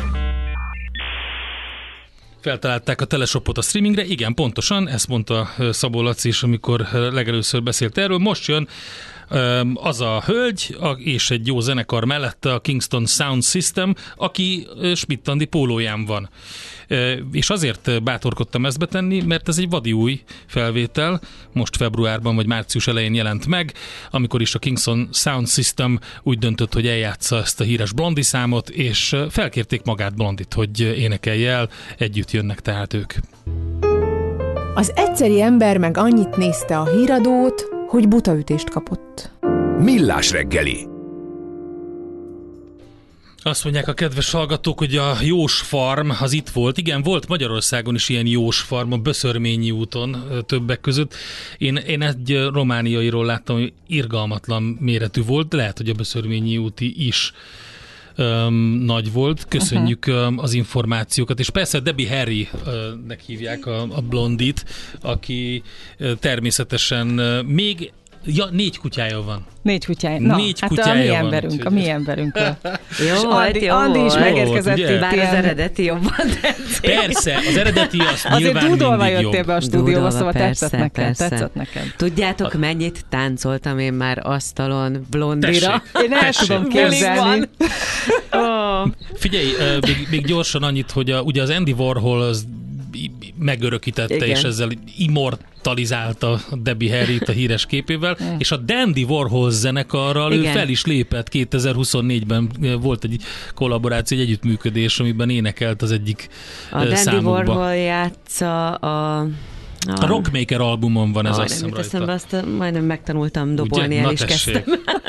Feltalálták a Teleshopot a streamingre, igen, pontosan, ezt mondta Szabó Laci is, amikor legelőször beszélt erről. Most jön az a hölgy és egy jó zenekar mellette, a Kingston Sound System, aki Schmidt-Andi pólóján van. És azért bátorkodtam ezt betenni, mert ez egy vadi új felvétel, most februárban vagy március elején jelent meg, amikor is a Kingston Sound System úgy döntött, hogy eljátsza ezt a híres Blondie számot, és felkérték magát Blondit, hogy énekelje el, együtt jönnek tehát ők. Az egyszeri ember meg annyit nézte a híradót, hogy butaütést kapott. Millás reggeli. Azt mondják a kedves hallgatók, hogy a Jós Farm az itt volt. Igen, volt Magyarországon is ilyen Jós Farm a Böszörményi úton többek között. Én, én egy romániairól láttam, hogy irgalmatlan méretű volt, de lehet, hogy a Böszörményi úti is um, nagy volt. Köszönjük uh-huh. az információkat. És persze Debbie Harry-nek hívják a, a Blondit, aki természetesen még Ja, négy kutyája van. Négy kutyája. Na, négy hát kutyája a mi van, emberünk, a mi emberünk. Jó volt, jó Andi is megérkezett itt. Bár az eredeti jobban tetszik. Persze, az eredeti az azért nyilván dúdolva mindig jöttél jobb. be a stúdióba, Dúdolva, szóval persze, tetszett nekem, persze. tetszett nekem. Tudjátok, mennyit táncoltam én már asztalon Blondira? Én el tudom képzelni. Oh. Figyelj, még, még gyorsan annyit, hogy a, ugye az Andy Warhol az megörökítette, igen. és ezzel immortalizálta Debbie Harryt a híres képével, mm. és a Dandy Warhol zenekarral igen. ő fel is lépett. kétezer-huszonnégyben volt egy kollaboráció, egy együttműködés, amiben énekelt az egyik a számukba. A Dandy Warhol játsza a... A, a Rockmaker albumon van ez, ah, azt hiszem rajta. Eszembe, azt majdnem megtanultam dobolni, el is kezdtem.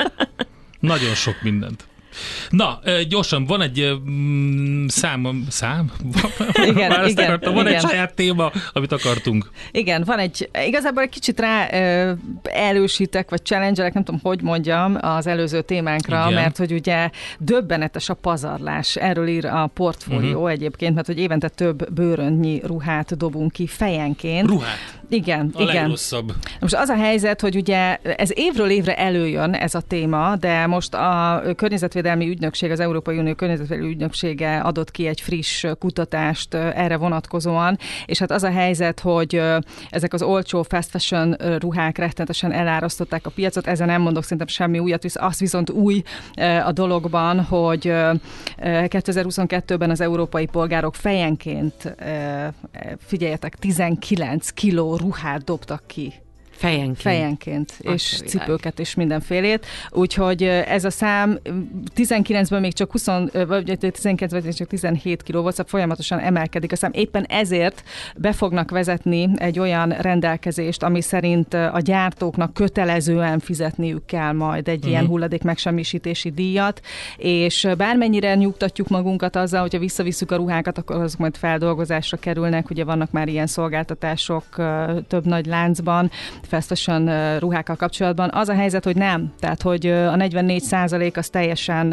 Nagyon sok mindent. Na, gyorsan, van egy mm, szám, szám? Igen, igen, akartam, van igen. egy saját téma, amit akartunk. Igen, van egy, igazából egy kicsit rá ö, erősítek, vagy challenge-elek, nem tudom, hogy mondjam, az előző témánkra, igen. mert hogy ugye döbbenetes a pazarlás. Erről ír a portfólió uh-huh. egyébként, mert hogy évente több bőröntnyi ruhát dobunk ki fejenként. Ruhát? Igen, a igen. legrosszabb. Most az a helyzet, hogy ugye ez évről évre előjön ez a téma, de most a környezetvédelmi ügynökség, az Európai Unió környezetvédelmi ügynöksége adott ki egy friss kutatást erre vonatkozóan, és hát az a helyzet, hogy ezek az olcsó fast fashion ruhák rettenetesen elárasztották a piacot, ezen nem mondok szerintem semmi újat, az viszont új a dologban, hogy kétezer-huszonkettőben az európai polgárok fejenként, figyeljetek, tizenkilenc kiló ruhát dobtak ki. Fejenként. Fejenként, és cipőket és mindenfélét. Úgyhogy ez a szám tizenkilencben még csak húsz, vagy tizenkilencben még csak tizenhét kiló volt, szóval folyamatosan emelkedik a szám. Éppen ezért be fognak vezetni egy olyan rendelkezést, ami szerint a gyártóknak kötelezően fizetniük kell majd egy uh-huh. ilyen hulladék megsemmisítési díjat, és bármennyire nyugtatjuk magunkat azzal, hogyha visszavisszük a ruhákat, akkor azok majd feldolgozásra kerülnek. Ugye vannak már ilyen szolgáltatások több nagy láncban, fast fashion ruhákkal kapcsolatban. Az a helyzet, hogy nem. Tehát, hogy a negyvennégy százalék az teljesen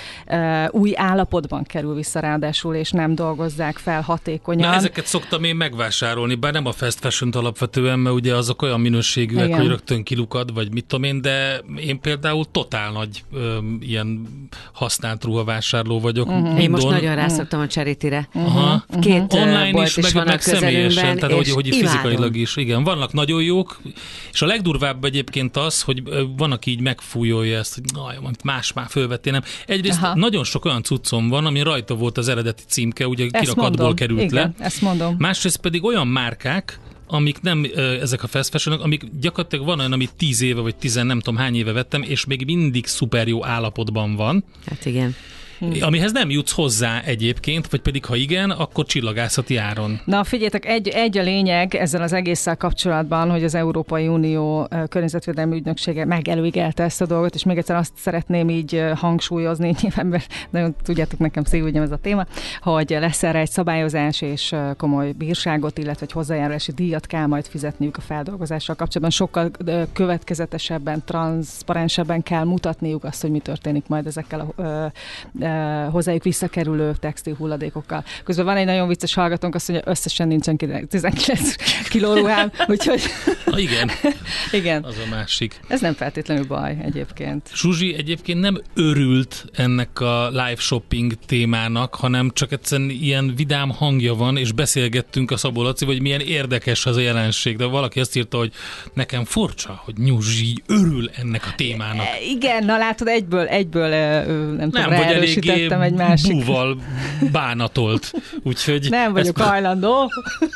új állapotban kerül vissza ráadásul, és nem dolgozzák fel hatékonyan. Na, ezeket szoktam én megvásárolni, bár nem a fast fashion-t alapvetően, mert ugye azok olyan minőségűek, igen. hogy rögtön kilukad, vagy mit tudom én, de én például totál nagy ö, ilyen használt ruhavásárló vagyok. Uh-huh. Én most nagyon rászoktam a Charity-re. Uh-huh. Két online bolt is, is meg, meg személyesen, tehát hogy, hogy fizikailag is. Igen, vannak nagyon jók, És a legdurvább egyébként az, hogy van, aki így megfújolja ezt, hogy na, amit más már fölvettél, nem. Egyrészt Aha. nagyon sok olyan cuccom van, ami rajta volt az eredeti címke, ugye kirakatból került Igen, le. Ezt mondom. Másrészt pedig olyan márkák, amik nem ezek a fast fashion, amik gyakorlatilag van olyan, amit tíz éve, vagy tizen nem tudom hány éve vettem, és még mindig szuper jó állapotban van. Hát igen. Amihez nem jutsz hozzá egyébként, vagy pedig ha igen, akkor csillagászati áron. Na figyeljetek, egy, egy a lényeg ezzel az egésszel kapcsolatban, hogy az Európai Unió környezetvédelmi ügynöksége megelőigelte ezt a dolgot, és még egyszer azt szeretném így hangsúlyozni, nyilván nagyon tudjátok, nekem szívügyem ez a téma, hogy lesz erre egy szabályozás és komoly bírságot, illetve egy hozzájárulási díjat kell majd fizetniük a feldolgozással kapcsolatban. Sokkal következetesebben, transzparensebben kell mutatniuk azt, hogy mi történik majd ezekkel a hozzájuk visszakerülő textil hulladékokkal. Közben van egy nagyon vicces hallgatónk, azt mondja, összesen nincsen tizenkilenc kiló ruhám, úgyhogy... Na igen. igen. Az a másik. Ez nem feltétlenül baj egyébként. Zsuzsi egyébként nem örült ennek a live shopping témának, hanem csak egyszerűen ilyen vidám hangja van, és beszélgettünk a Szabó Lacival, hogy milyen érdekes az a jelenség, de valaki azt írta, hogy nekem furcsa, hogy Nyuzsi örül ennek a témának. Igen, na látod, egyből, egyből nem tudom, ráerősítettem egy másik. Búval bánatolt. Úgyhogy nem vagyok ezt... hajlandó.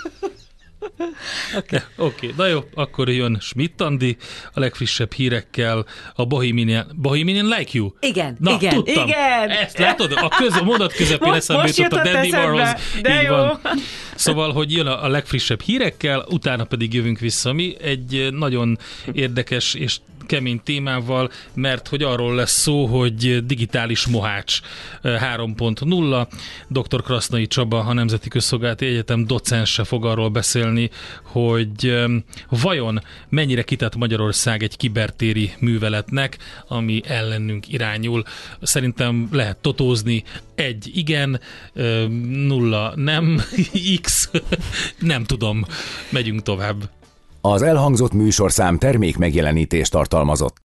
Oké, okay. okay, na jó, akkor jön Schmidt Andi a legfrissebb hírekkel, a Bohemian, Bohemian Like You. Igen, na, igen, tudtam. igen. Ezt látod? A, köz, a mondat közepén eszembe jutott a Dandy Warhols. De jó. Van. Szóval, hogy jön a, a legfrissebb hírekkel, utána pedig jövünk vissza mi egy nagyon érdekes és kemény témával, mert hogy arról lesz szó, hogy digitális mohács három pont nulla. doktor Krasznai Csaba, a Nemzeti Közszolgálati Egyetem docense fog arról beszélni, hogy vajon mennyire kitett Magyarország egy kibertéri műveletnek, ami ellenünk irányul. Szerintem lehet totózni. Egy igen, nulla nem, x nem tudom. Megyünk tovább. Az elhangzott műsorszám termék megjelenítést tartalmazott.